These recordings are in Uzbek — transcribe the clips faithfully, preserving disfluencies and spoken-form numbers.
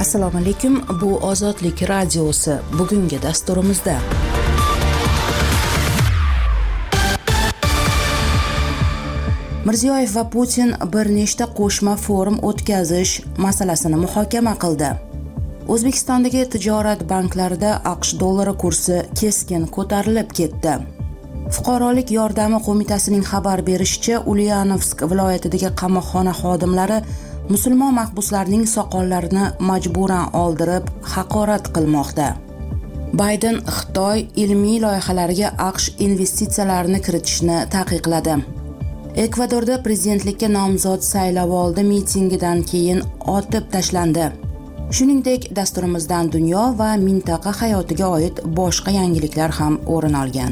Assalomu alaykum, bu Ozodlik radiosi. Bugungi dasturimizda Mirziyoyev va Putin bir nechta qo'shma forum o'tkazish masalasini muhokama qildi. O'zbekistondagi tijorat banklarida AQSh dollari kursi keskin ko'tarilib ketdi. Fuqarolik yordami qo'mitasining xabar berishicha, Ulyanovsk viloyatidagi qamoqxona xodimlari musulmon mahbuslarning soqollarini majburan oldirib haqorat qilmoqda. Bayden Xitoy ilmiy loyihalariga AQSh investitsiyalarini kiritishni taqiqladi. Ekvadorda prezidentlikka nomzod saylovoldi mitingidan keyin otib tashlandi. Shuningdek, dasturimizdan dunyo va mintaqa hayotiga oid boshqa yangiliklar ham o'rin olgan.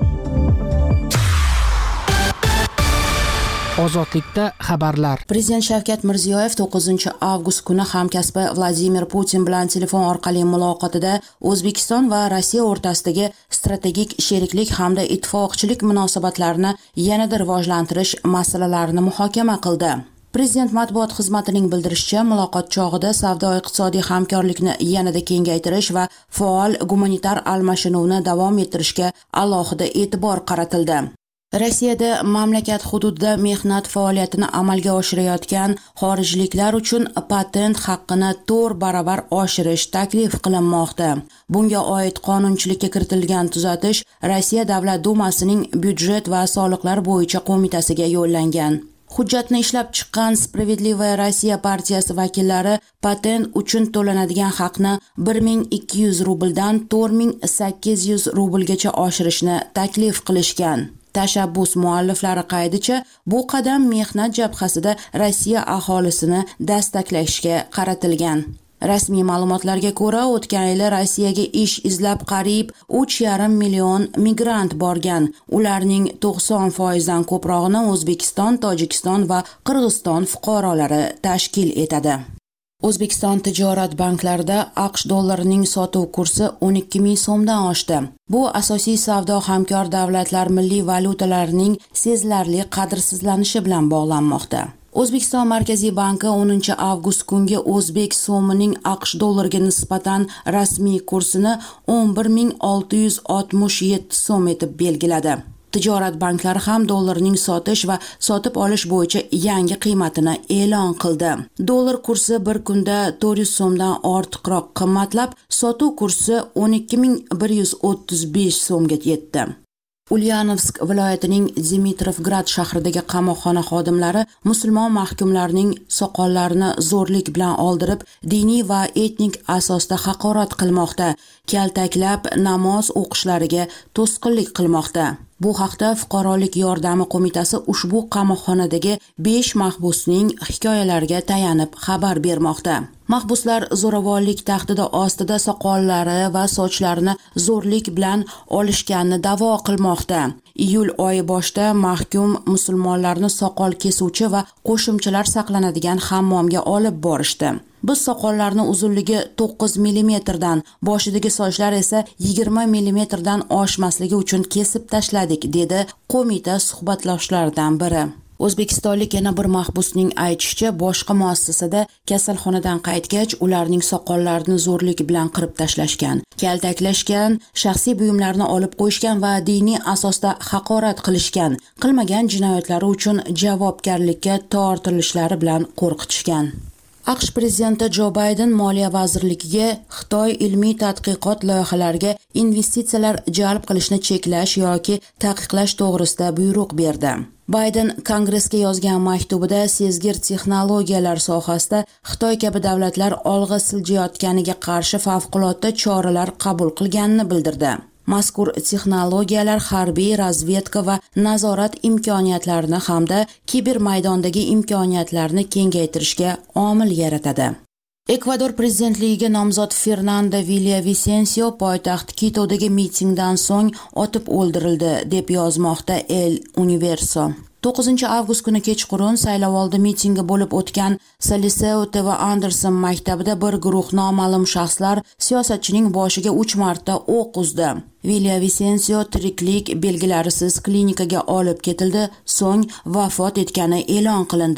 Ozodlikda xabarlar. Prezident Shavkat Mirziyoyev to'qqizinchi avgust kuni hamkasbi Vladimir Putin bilan telefon orqali muloqotida O'zbekiston va Rossiya o'rtasidagi strategik sheriklik hamda ittifoqchilik munosabatlarini yanada rivojlantirish masalalarini muhokama qildi. Prezident matbuot xizmatining bildirishicha, muloqot chog'ida savdo-iqtisodiy hamkorlikni yanada kengaytirish va faol gumanitar almashinuvni davom ettirishga alohida e'tibor qaratildi. Rossiyada mamlakat hududida mehnat faoliyatini amalga oshirayotgan xorijliklar uchun patent haqqini to'rt baravar oshirish taklif qilinmoqda. Bunga oid qonunchilikka kiritilgan tuzatish Rossiya Davlat dumasining byudjet va soliqlar bo'yicha qo'mitasiga yo'llangan. Hujjatni ishlab chiqqan Spravedlivaya Rossiya partiyasi vakillari patent uchun to'lanadigan haqni bir ming ikki yuz rubldan to'rt ming sakkiz yuz rublgacha oshirishni taklif qilishgan. Tashabbus mualliflari qaydicha, bu qadam mehnat jabhasida Rossiya aholisini dastaklashga qaratilgan. Rasmiy ma'lumotlarga ko'ra, o'tgan yil Rossiyaga ish izlab qariyb uch yarim million migrant borgan. Ularning to'qson foizdan ko'prog'ini O'zbekiston, Tojikiston va Qirg'iziston fuqarolari tashkil etadi. O'zbekiston tijorat banklarida AQSh dollarining sotuv kursi o'n ikki ming so'mdan oshdi. Bu asosiy savdo hamkor davlatlar milliy valyutalarining sezilarli qadrsizlanishi bilan bog'lanmoqda. O'zbekiston Markaziy banki o'ninchi avgust kungi o'zbek so'mining AQSh dollariga nisbatan rasmiy kursini o'n bir ming olti yuz oltmish yetti so'm etib belgiladi. Tijorat banklari ham dollarning sotish va sotib olish bo'yicha yangi qiymatini e'lon qildi. Dollar kursi bir kunda to'rt yuz so'mdan ortiqroq qimmatlab, sotuv kursi o'n ikki ming bir yuz o'ttiz besh so'mga yetdi. Ulyanovsk viloyatining Dimitrovgrad shahridagi qamoqxona xodimlari musulmon mahkumlarning soqollarini zo'rlik bilan oldirib, diniy va etnik asosda haqorat qilmoqda, kaltaklab namoz o'qishlariga to'sqinlik qilmoqda. Bu haqda Fuqarolik yordami qo'mitasi ushbu qamoqxonadagi besh mahbusning hikoyalariga tayanib xabar bermoqda. Mahbuslar zo'ravonlik tahdidi ostida soqollari va sochlarini zo'rlik bilan olishganini da'vo qilmoqda. Iyul oyi boshida mahkum musulmonlarni soqol kesuvchi va qo'shimchalar saqlanadigan hammomga olib borishdi. Biz soqollarni uzunligi to'qqiz millimetrdan, boshidagi sochlar esa yigirma millimetrdan oshmasligi uchun kesib tashladik, dedi qo'mita suhbatloshlaridan biri. O'zbekistonlik yana bir mahbusning aytishicha, boshqa muassasada kasalxonadan qaytgach, ularning soqollarini zo'rlik bilan qirib tashlashgan, kaltaklashgan, shaxsiy buyumlarni olib qo'yishgan va diniy asosda haqorat qilishgan. Qilmagan jinoyatlari uchun javobgarlikka tortilishlari bilan qo'rqitishgan. AQSh prezidenti Jo Bayden Moliya vazirligiga Xitoy ilmiy tadqiqot loyihalariga investitsiyalar jalb qilishni cheklash yoki taqiqlash to'g'risida buyruq berdi. Bayden Kongressga yozgan maktubida sezgir texnologiyalar sohasida Xitoy kabi davlatlar olg'a siljayotganiga qarshi favqulodda choralar qabul qilganini bildirdi. Mazkur texnologiyalar harbiy, razvedka va nazorat imkoniyatlarini hamda kiber maydondagi imkoniyatlarni kengaytirishga omil yaratadi. Ekvador prezidentligiga nomzod Fernando Villavicencio poytaxt Kitodagi mitingdan so'ng otib o'ldirildi, deb yozmoqda El Universo. to'qqizinchi avgust kuni kechqurun saylovoldi mitingi bo'lib o'tgan Saliseo va Anderson maktabida bir guruh noma'lum shaxslar siyosatchining boshiga uch marta o'q uzdi. Villavicencio tiriklik belgilarisiz klinikaga olib ketildi, so'ng vafot etgani e'lon qilindi.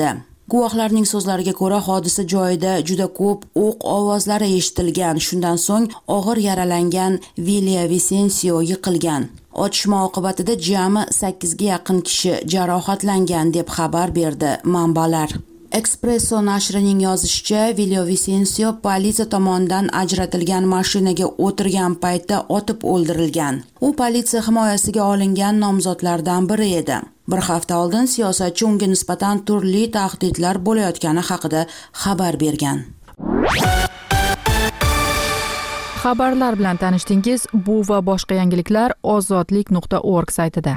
Guvohlarning so'zlariga ko'ra, hodisa joyida juda ko'p o'q ovozlari eshitilgan. Shundan so'ng og'ir yaralangan Vilya Visencio yiqilgan. Otishma oqibatida jami sakkizga yaqin kishi jarohatlangan deb xabar berdi manbalar. Espresso nashrining yozishicha, Vilya Visencio politsiya tomonidan ajratilgan mashinaga o'tirgan paytda otib o'ldirilgan. U politsiya himoyasiga olingan nomzodlardan biri edi. Bir hafta oldin siyosatchi unga nisbatan turli tahdidlar bo'layotgani haqida xabar bergan. Xabarlar bilan tanishdingiz. Bu va boshqa yangiliklar ozodlik nuqta org saytida.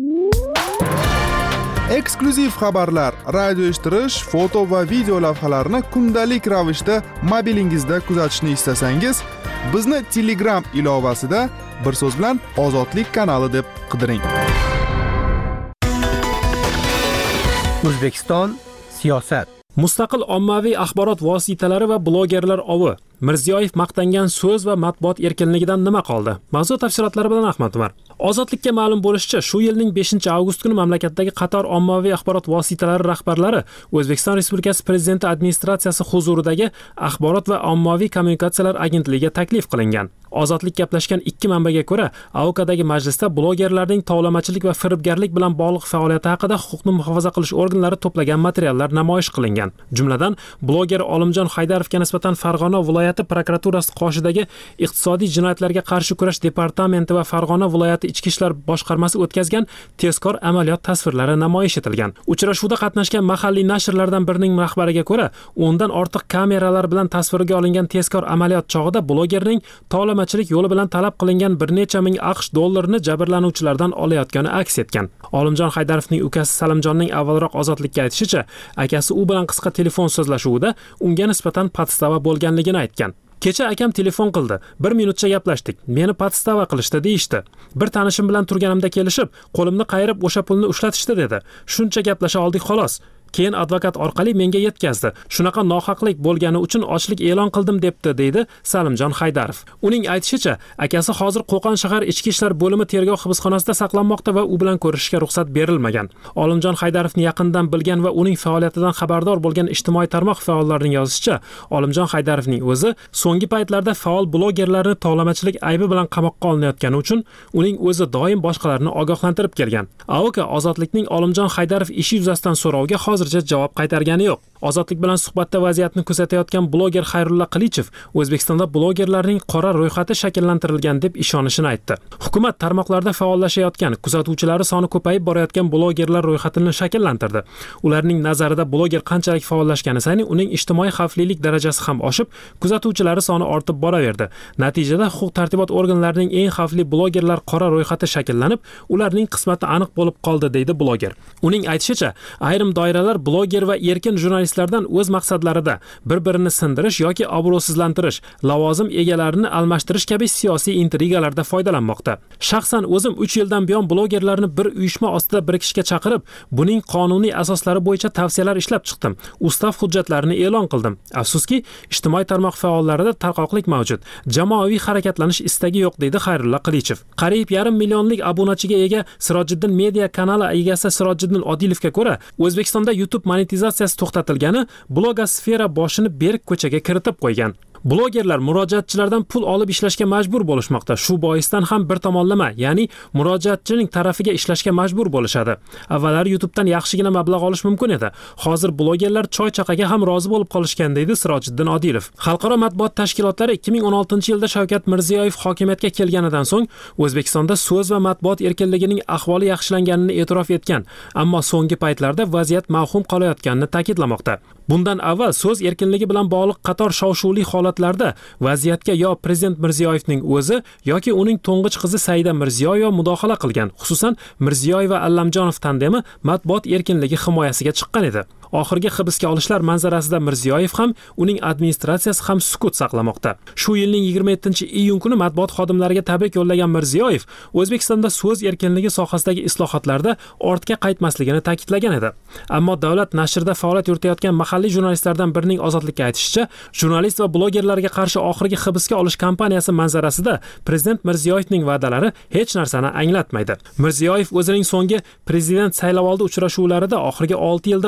Eksklyuziv xabarlar, radio eshittirish, foto va video lavhalarni kundalik ravishda mobilingizda kuzatishni istasangiz, bizni Telegram ilovasida bir so'z bilan Ozodlik kanali deb qidiring. O'zbekiston siyosat. Mustaqil ommaviy axborot vositalari va blogerlar ovi. Mirziyoyev maqtangan so'z va matbuot erkinligidan nima qoldi? Mavzu tafsilotlari bilan Ahmad Umar. Ozodlikka ma'lum bo'lishicha, shu yilning beshinchi avgust kuni mamlakatdagi qator ommaviy axborot vositalari rahbarlari O'zbekiston Respublikasi Prezidenti administratsiyasi huzuridagi Axborot va ommaviy kommunikatsiyalar agentligiga taklif qilingan. Ozodlik gaplashgan ikki manbaga ko'ra, A O K'dagi majlisda blogerlarning tovlamachilik va firibgarlik bilan bog'liq faoliyati haqida huquqni muhofaza qilish organlari to'plagan materiallar namoyish qilingan. Jumladan, bloger Olimjon Haydarovga nisbatan Farg'ona viloyati prokuraturasi qoshidagi iqtisodiy jinoyatlarga qarshi kurash departamenti va Farg'ona viloyati ichki ishlar boshqarmasi o'tkazgan tezkor amaliyot tasvirlari namoyish etilgan. Uchrashuvda qatnashgan mahalliy nashrlardan birining rahbariga ko'ra, o'ndan ortiq kameralar bilan tasvirga olingan tezkor amaliyot chog'ida blogerning tovlamachilik yo'li bilan talab qilingan bir necha ming AQSh dollarini jabrlanuvchilardan olayotgani aks etgan. Olimjon Haydarovning ukasi Salimjonning avvalroq Ozodlikka aytishicha, akasi u bilan qisqa telefon so'zlashuvida unga nisbatan podstava bo'lganligini aytgan. Kecha akam telefon qildi. bir minutcha gaplashdik. Meni podstava qilishdi deyishdi. Bir tanishim bilan turganimda kelishib, qo'limni qayirib o'sha pulni ushlatishdi dedi. Shuncha gaplasha oldik xolos. Keyin advokat orqali menga yetkazdi. Shunaqa nohaqlik bo'lgani uchun ochlik e'lon qildim debdi, deydi Salimjon Haydarov. Uning aytishicha, akasi hozir Qo'qon shahar ichki ishlar bo'limi tergov hibsxonasida saqlanmoqda va u bilan ko'rishishga ruxsat berilmagan. Olimjon Haydarovni yaqindan bilgan va uning faoliyatidan xabardor bo'lgan ijtimoiy tarmoq faollarining yozishicha, Olimjon Haydarovning o'zi so'nggi paytlarda faol blogerlarni tovlamachilik aybi bilan qamoqqa olinayotgani uchun uning o'zi doim boshqalarni ogohlantirib kelgan. A O K Ozodlikning Olimjon Haydarov ishi yuzasidan so'rovga hozircha javob qaytargani yo'q. Ozodlik bilan suhbatda vaziyatni kuzatayotgan bloger Xayrulla Qilichev O'zbekistonda blogerlarning qora ro'yxati shakllantirilgan deb ishonishini aytdi. Hukumat tarmoqlarda faollashayotgan, kuzatuvchilari soni ko'payib borayotgan blogerlar ro'yxatini shakllantirdi. Ularning nazarida bloger qanchalik faollashgani sari uning ijtimoiy xavflilik darajasi ham oshib, kuzatuvchilari soni ortib boraverdi. Natijada huquq-tartibot organlarining eng xavfli blogerlar qora ro'yxati shakllanib, ularning qismati aniq bo'lib qoldi, deydi bloger. Uning aytishicha, ayrim doiralar bloger va erkin jurnalistlardan o'z maqsadlarida bir-birini sindirish yoki obro'sizlantirish, lavozim egalarini almashtirish kabi siyosiy intrigalarda foydalanmoqda. Shaxsan o'zim uch yildan buyon blogerlarni bir uyushma ostida birikishga chaqirib, buning qonuniy asoslari bo'yicha tavsiyalar ishlab chiqdim. Ustav hujjatlarini e'lon qildim. Afsuski, ijtimoiy tarmoq faollarida tarqoqlik mavjud. Jamoaviy harakatlanish istagi yo'q, deydi Xayrulla Qilichev. Qariyb yarim millionlik obunachiga ega Sirojiddin media kanali egasi Sirojiddin Odilovga ko'ra, O'zbekistonda YouTube monetizatsiyasi to'xtatilgani blogosfera boshini berk ko'chaga kiritib qo'ygan. Blogerlar murojaatchilardan pul olib ishlashga majbur bo'lishmoqda. Shu boisdan ham bir tomonlama, ya'ni murojaatchining tarafiga ishlashga majbur bo'lishadi. Avvallari YouTubedan yaxshigina mablag' olish mumkin edi. Hozir blogerlar choy-chaqaga ham rozi bo'lib qolishgan, deydi Sirojiddin Odilov. Xalqaro matbuot tashkilotlari ikki ming o'n oltinchi yilda Shavkat Mirziyoyev hokimiyatga kelganidan so'ng O'zbekistonda so'z va matbuot erkinligining ahvoli yaxshilanganini e'tirof etgan, ammo so'nggi paytlarda vaziyat mavhum qolayotganini ta'kidlamoqda. Bundan avval so'z erkinligi bilan bog'liq qator shov-shuvli holatlarda vaziyatga yo Prezident Mirziyoyevning o'zi yoki uning to'ng'ich qizi Saida Mirziyoyeva mudohala qilgan. Xususan, Mirziyoyev va Allamjonov tandemi matbuot erkinligi himoyasiga chiqqan edi. Oxirgi hibsga olishlar manzarasida Mirziyoyev ham, uning administratsiyasi ham sukut saqlamoqda. Shu yilning yigirma yettinchi iyun kuni matbuot xodimlariga tabrik yo'llagan Mirziyoyev O'zbekistonda so'z erkinligi sohasidagi islohotlarda ortga qaytmasligini ta'kidlagan edi. Ammo davlat nashrida faoliyat yuritayotgan mahalliy jurnalistlardan birining Ozodlikka aytishicha, jurnalist va blogerlarga qarshi oxirgi hibsga olish kampaniyasi manzarasida Prezident Mirziyoyevning va'dalari hech narsani anglatmaydi. Mirziyoyev o'zining so'nggi prezident saylovoldi uchrashuvlarida oxirgi olti yilda O'zbekiston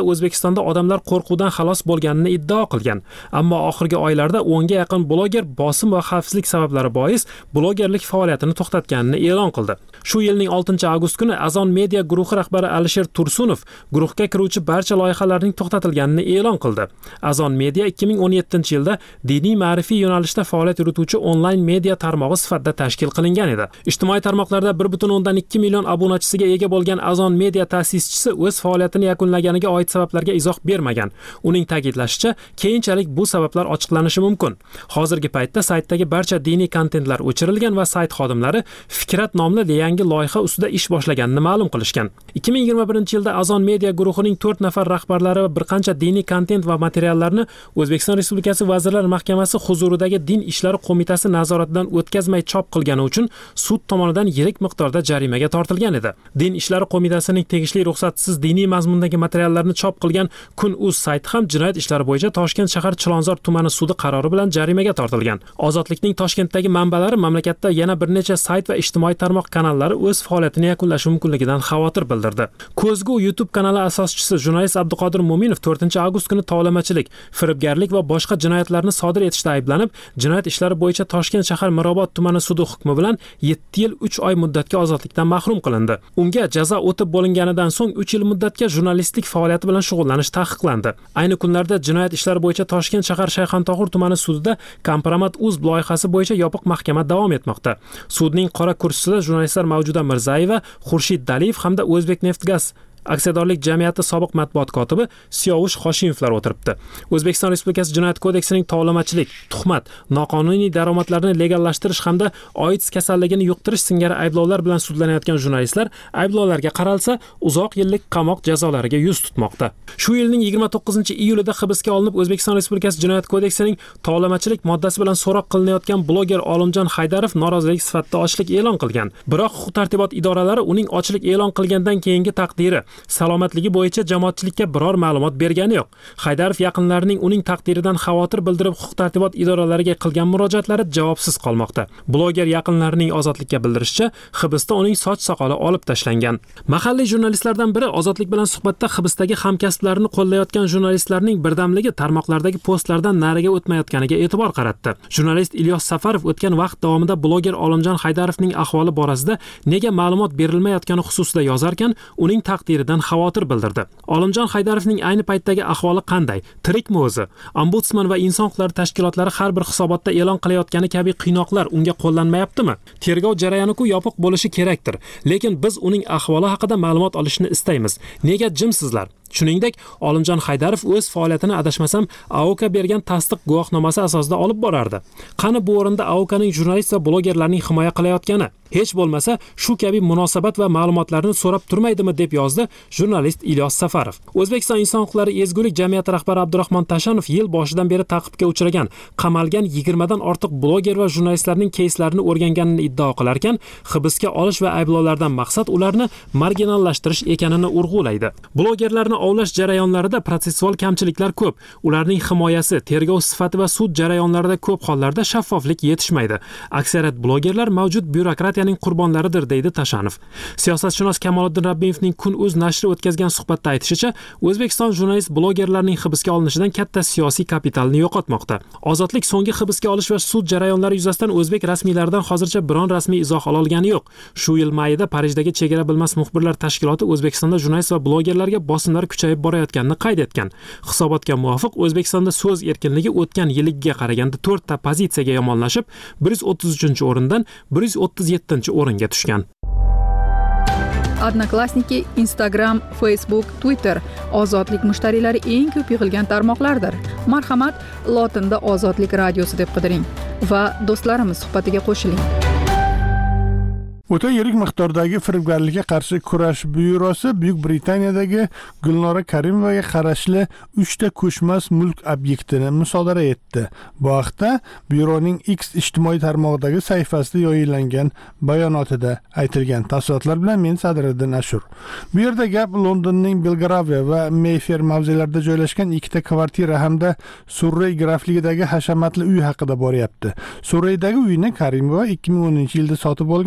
O'zbekistonda odamlar qo'rquvdan xalos bo'lganini iddao qilgan. Ammo oxirgi oylarda o'nga yaqin bloger bosim va xavfsizlik sabablari bois blogerlik faoliyatini to'xtatganini e'lon qildi. Shu yilning oltinchi avgust kuni Azon Media guruhi rahbari Alisher Tursunov guruhga kiruvchi barcha loyihalarning to'xtatilganini e'lon qildi. Azon Media ikki ming o'n yettinchi yilda diniy ma'rifiy yo'nalishda faoliyat yurituvchi onlayn media tarmog'i sifatida tashkil qilingan edi. Ijtimoiy tarmoqlarda bir butun o'ndan ikki million obunachisiga ega bo'lgan Azon Media ta'sischisi o'z faoliyatini yakunlaganiga oid sabablarga izoh bermagan. Uning ta'kidlashicha, keyinchalik bu sabablar ochiqlanishi mumkin. Hozirgi paytda saytdagi barcha diniy kontentlar o'chirilgan va sayt xodimlari Fikrat nomli yangi loyiha ustida ish boshlaganini ma'lum qilishgan. ikki ming yigirma birinchi yilda Azon Media guruhining to'rt nafar rahbarlari va bir qancha diniy kontent va materiallarni O'zbekiston Respublikasi Vazirlar Mahkamasi huzuridagi Din ishlari qo'mitasi nazoratidan o'tkazmay chop qilgani uchun sud tomonidan yirik miqdorda jarimaga tortilgan edi. Din ishlari qo'mitasining tegishli ruxsatsiz diniy mazmundagi materiallarni chop qilgan Kun.uz sayti ham jinoyat ishlari bo'yicha Toshkent shahar Chilonzor tumani sudi qarori bilan jarimaga tortilgan. Ozodlikning Toshkentdagi manbalari mamlakatda yana bir necha sayt va ijtimoiy tarmoq kanallari o'z faoliyatini yakunlashi mumkinligidan xavotir bildirdi. Ko'zgu YouTube kanali asoschisi jurnalist Abduqodir Mo'minov to'rtinchi avgust kuni tovlamachilik, firibgarlik va boshqa jinoyatlarni sodir etishda ayblanib, jinoyat ishlari bo'yicha Toshkent shahar Mirobod tumani sudi hukmi bilan yetti yil uch oy muddatga ozodlikdan mahrum qilindi. Unga jazo o'tib bo'linganidan so'ng uch yil muddatga jurnalistlik faoliyati bilan shug'ullanish taqiqlandi. Ayni kunlarda jinoyat ishlari bo'yicha Toshkent shahar Shayxontohur tumani sudida Kompromat.uz loyihasi bo'yicha yopiq mahkama davom etmoqda. Sudning qora kursisida jurnalistlar Mavjuda Mirzayeva, Xurshid Daliyev hamda O'zbekneftgaz aksiyadorlik jamiyati sobiq matbuot kotibi Siyovush Hoshimovlar o'tiribdi. O'zbekiston Respublikasi Jinoyat kodeksining tovlamachilik, tuhmat, noqonuniy daromadlarni legallashtirish hamda AIDS kasalligini yuqtirish singari ayblovlar bilan sudlanayotgan jurnalistlar ayblovlarga qaralsa uzoq yillik qamoq jazolariga yuz tutmoqda. Shu yilning yigirma to'qqizinchi iyulida hibsga olinib O'zbekiston Respublikasi Jinoyat kodeksining tovlamachilik moddasi bilan so'roq qilinayotgan bloger Olimjon Haydarov norozilik sifatida ochlik e'lon qilgan. Biroq huquq-tartibot idoralari uning ochlik e'lon qilgandan keyingi taqdiri, salomatligi bo'yicha jamoatchilikka biror ma'lumot bergani yo'q. Haydarov yaqinlarining uning taqdiridan xavotir bildirib huquq-tartibot idoralariga qilgan murojaatlari javobsiz qolmoqda. Bloger yaqinlarining Ozodlikka bildirishicha, hibsda uning soch soqoli olib tashlangan. Mahalliy jurnalistlardan biri Ozodlik bilan suhbatda hibsdagi hamkasblarini qo'llayotgan jurnalistlarning birdamligi tarmoqlardagi postlardan nariga o'tmayotganiga e'tibor qaratdi. Jurnalist Ilyos Safarov o'tgan vaqt davomida bloger Olimjon Haydarovning ahvoli borasida nega ma'lumot berilmayotgani xususida yozarkan, uning taqdiridan xavotir bildirdi. Olimjon Haydarovning ayni paytdagi ahvoli qanday? Tirikmi o'zi? Ombudsman va inson huquqlari tashkilotlari har bir hisobotda e'lon qilayotgani kabi qiynoqlar unga qo'llanmayaptimi? Tergov jarayoni-ku yopiq bo'lishi kerakdir, lekin biz uning ahvoli haqida ma'lumot olishni istaymiz. Nega jimsizlar? Shuningdek, Olimjon Haydarov o'z faoliyatini adashmasam A O K bergan tasdiq guvohnomasi asosida olib borardi. Qani bu o'rinda A O Kning jurnalist va blogerlarning himoya qilayotgani? Hech bo'lmasa shu kabi munosabat va ma'lumotlarni so'rab turmaydimi deb yozdi jurnalist Ilyos Safarov. O'zbekiston inson huquqlari ezgulik jamiyati rahbari Abdurahmon Tashanov yil boshidan beri ta'qibga uchragan, qamalgan yigirmadan ortiq bloger va jurnalistlarning keyslarini o'rganganini iddao qilarkan, hibsga olish va ayblovlardan maqsad ularni marginallashtirish ekanini urg'ulaydi. Blogerlarni ovlash jarayonlarida protsessual kamchiliklar ko'p. Ularning himoyasi, tergov sifati va sud jarayonlarida ko'p hollarda shaffoflik yetishmaydi. Aksariyat blogerlar mavjud byurokratiyaning qurbonlaridir, deydi Tashanov. Siyosatshunos Kamoliddin Rabbiyevning Kun.uz nashri o'tkazgan suhbatda aytishicha, O'zbekiston jurnalist blogerlarning hibsga olinishidan katta siyosiy kapitalni yo'qotmoqda. Ozodlik so'nggi hibsga olish va sud jarayonlari yuzasidan o'zbek rasmiylaridan hozircha biron rasmiy izoh ola olgani yo'q. Shu yil mayida Parijdagi chegara bilmas muxbirlar tashkiloti O'zbekistonda jurnalist va blogerlarga bosimlar kuchayib borayotganini qayd etgan. Hisobotga muvofiq O'zbekistonda so'z erkinligi o'tgan yilgiga qaraganda to'rtta pozitsiyaga yomonlashib, bir yuz o'ttiz uchinchi o'rindan bir yuz o'ttiz yettinchi o'ringa tushgan. Odnoklassniki, Instagram, Facebook, Twitter ozodlik mushtariylari eng ko'p yig'ilgan tarmoqlardir. Marhamat, lotinda Ozodlik radiosi deb qidiring va do'stlarimiz suhbatiga qo'shiling. O'ta yirik miqdordagi firibgarlikka qarshi kurash byurosi Buyuk Britaniyadagi Gulnora Karimovaga qarashli uchta ko'chmas mulk obyektini musodara etdi. Bu haqda byuroning X ijtimoiy tarmog'idagi sahifasida yoyillangan bayonotida aytilgan. Tafsilotlar bilan men Sadriddin Ashur. Bu yerda gap Londonning Belgraviya va Mayfair mavzelarida joylashgan ikkita kvartira hamda Surrey grafligidagi hashamatli uy haqida boryapti. Surreydagi uyni Karimova ikki ming o'ninchi yilda sotib olgan.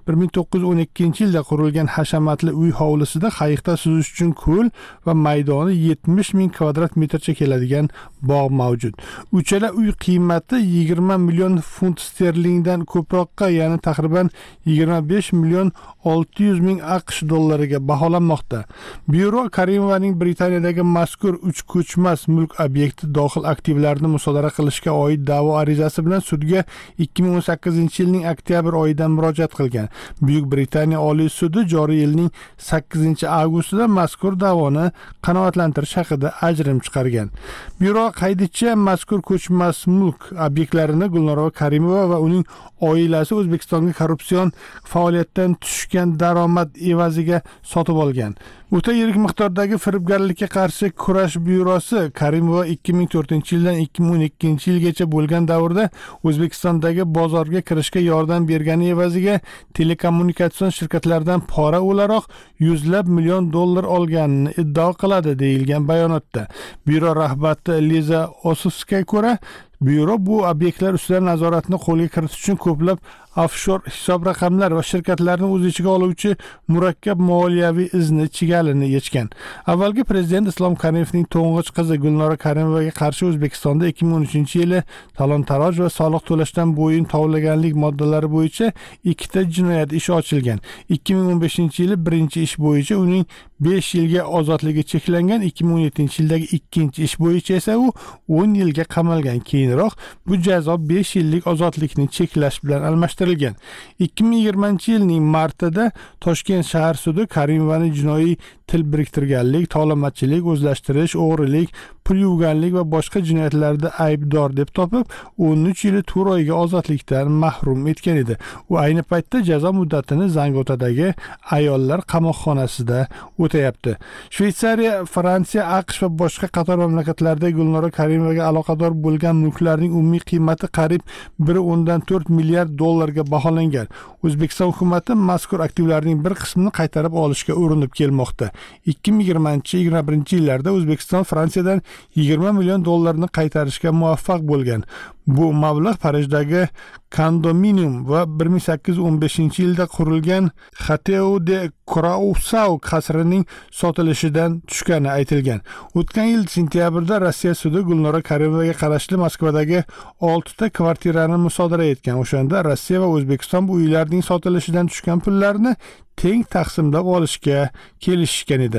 bir ming to'qqiz yuz o'n ikkinchi yilda qurilgan hashamatli uy hovlisida qayiqda suzish uchun ko'l va maydoni yetmish ming kvadrat metrcha keladigan bog' mavjud. Uchala uy qiymati yigirma million funt sterlingdan ko'proqqa, ya'ni taxriban yigirma besh million olti yuz ming AQSh dollariga baholanmoqda. Byuro Karimovaning Britaniyadagi mazkur uch ko'chmas mulk obyekti dohil aktivlarini musodara qilishga oid da'vo arizasi bilan sudga ikki ming o'n sakkizinchi yilning oktyabr oyidan murojaat qilgan. Buyuk Britaniya Oliy sudi joriy yilning sakkizinchi avgustida mazkur da'voni qanoatlantirish haqida ajrim chiqargan. Byuro qaydicha mazkur ko'chmas mulk obyektlarini Gulnora Karimova va uning oilasi O'zbekistonga korrupsion faoliyatdan tushgan daromad evaziga sotib olgan. O'ta yirik miqdordagi firibgarlikka qarshi kurash byurosi Karimova ikki ming to'rtinchi yildan ikki ming o'n ikkinchi yilgacha bo'lgan davrda O'zbekistondagi bozorga kirishga yordam bergani evaziga telekommunikatsion shirkatlaridan pora o'laroq yuzlab million dollar olganini iddao qiladi deyilgan bayonotda. Byuro rahbari Liza Osovskaya ko'ra, byuro bu obyektlar ustidan nazoratni qo'lga kiritish uchun ko'plab offshor hisob raqamlar va shirkatlarni o'z ichiga oluvchi murakkab moliyaviy izni chigalini yechgan. Avvalgi prezident Islom Karimovning to'ng'ich qizi Gulnora Karimovaga qarshi O'zbekistonda ikki ming o'n uchinchi yili talon-taroj va soliq to'lashdan bo'yin tovlaganlik moddalari bo'yicha ikkita jinoyat ishi ochilgan. ikki ming o'n beshinchi yili birinchi ish bo'yicha uning besh yilga ozodligi cheklangan, ikki ming o'n yettinchi yildagi ikkinchi ish bo'yicha esa u o'n yilga qamalgan. Keyinroq bu jazo besh yillik ozodlikni cheklash bilan almashtirilgan. ikki ming yigirmanchi yilning martida Toshkent shahar sudi Karimovani jinoiy til biriktirganlik, tovlamachilik, o'zlashtirish, o'g'rilik, pul yuvganlik va boshqa jinoyatlarda aybdor deb topib, o'n uch yil to'rt oyga ozodlikdan mahrum etgan edi. U ayni paytda jazo muddatini Zangotadagi ayollar qamoqxonasida o'tayapti. Shveysariya, Fransiya, AQSh va boshqa qator mamlakatlarda Gulnora Karimovaga aloqador bo'lgan mulklarning umumiy qiymati qariyb bir o'ndan to'rt milliard dollarga baholangan. O'zbekiston hukumatı mazkur aktivlarning bir qismini qaytarib olishga urinib kelmoqda. ikki ming yigirmanchi yigirma birinchi yillarda O'zbekiston Fransiyadan yigirma million dollarni qaytarishga muvaffaq bo'lgan. Bu mablag' Parijdagi kondominium va bir ming sakkiz yuz o'n beshinchi yilda qurilgan Château de Curaçao qasrining sotilishidan tushgani aytilgan. O'tgan yil sentyabrda Rossiya sudi Gulnora Karimovaga qarashli Moskvadagi oltita kvartirani musodara etgan. O'shanda Rossiya va O'zbekiston bu uylarning sotilishidan tushgan pullarni teng taqsimlab olishga kelishgan edi.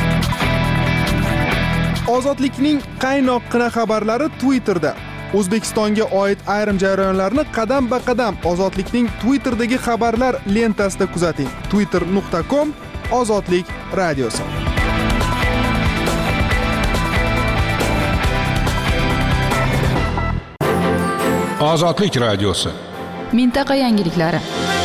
Ozodlikning qaynoqqina xabarlari Twitterda. O'zbekistonga oid ayrim jarayonlarni qadam-ba-qadam Ozodlikning Twitter'dagi xabarlar lentasida kuzating. twitter nuqta com Ozodlik radiosi. Ozodlik radiosi. Mintaqa yangiliklari.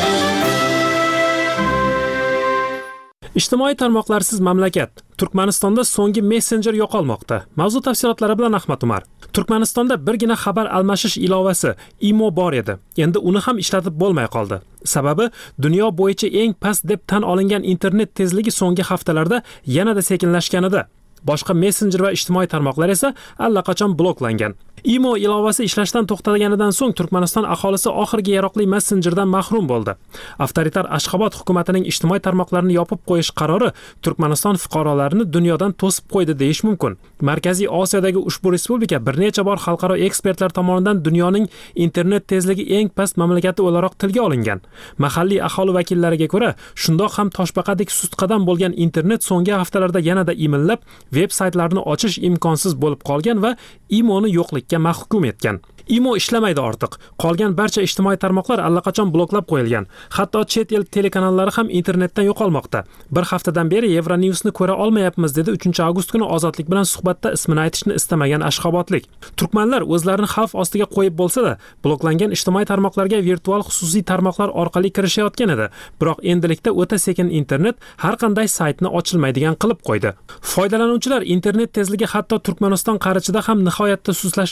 Ijtimoiy tarmoqlarsiz mamlakat. Turkmanistonda so'nggi messenjer yo'qolmoqda. Mavzu tafsilotlari bilan Ahmad Umar. Turkmanistonda birgina xabar almashish ilovasi Imo bor edi. Endi uni ham ishlatib bo'lmay qoldi. Sababi dunyo bo'yicha eng past deb tan olingan internet tezligi so'nggi haftalarda yanada sekinlashganida. Boshqa messenjer va ijtimoiy tarmoqlar esa allaqachon bloklangan. Imo ilovasi ishlashdan to'xtaganidan so'ng Turkmaniston aholisi oxirgi yaroqli messenjerdan mahrum bo'ldi. Avtoritar Ashxobod hukumatining ijtimoiy tarmoqlarini yopib qo'yish qarori Turkmaniston fuqarolarini dunyodan to'sib qo'ydi deyish mumkin. Markaziy Osiyodagi ushbu respublika bir necha bor xalqaro ekspertlar tomonidan dunyoning internet tezligi eng past mamlakati o'laroq tilga olingan. Mahalliy aholi vakillariga ko'ra, shundoq ham toshbaqadek sustqadam bo'lgan internet so'nggi haftalarda yanada imillab, veb-saytlarni ochish imkonsiz bo'lib qolgan va Imoni yo'qlik mahkum etgan. Imo ishlamaydi ortiq. Qolgan barcha ijtimoiy tarmoqlar allaqachon bloklab qo'yilgan. Hatto chet el telekanallari ham internetdan yo'qolmoqda. Bir haftadan beri Euronewsni ko'ra olmayapmiz dedi uchinchi avgust kuni Ozodlik bilan suhbatda ismini aytishni istamagan ashxobodlik. Turkmanlar o'zlarini xavf ostiga qo'yib bo'lsa-da, bloklangan ijtimoiy tarmoqlarga virtual xususiy tarmoqlar orqali kirishayotgan edi. Biroq endilikda o'ta sekin internet har qanday saytni ochilmaydigan qilib qo'ydi. Foydalanuvchilar internet tezligi hatto Turkmaniston qarichida ham nihoyatda sustlashgan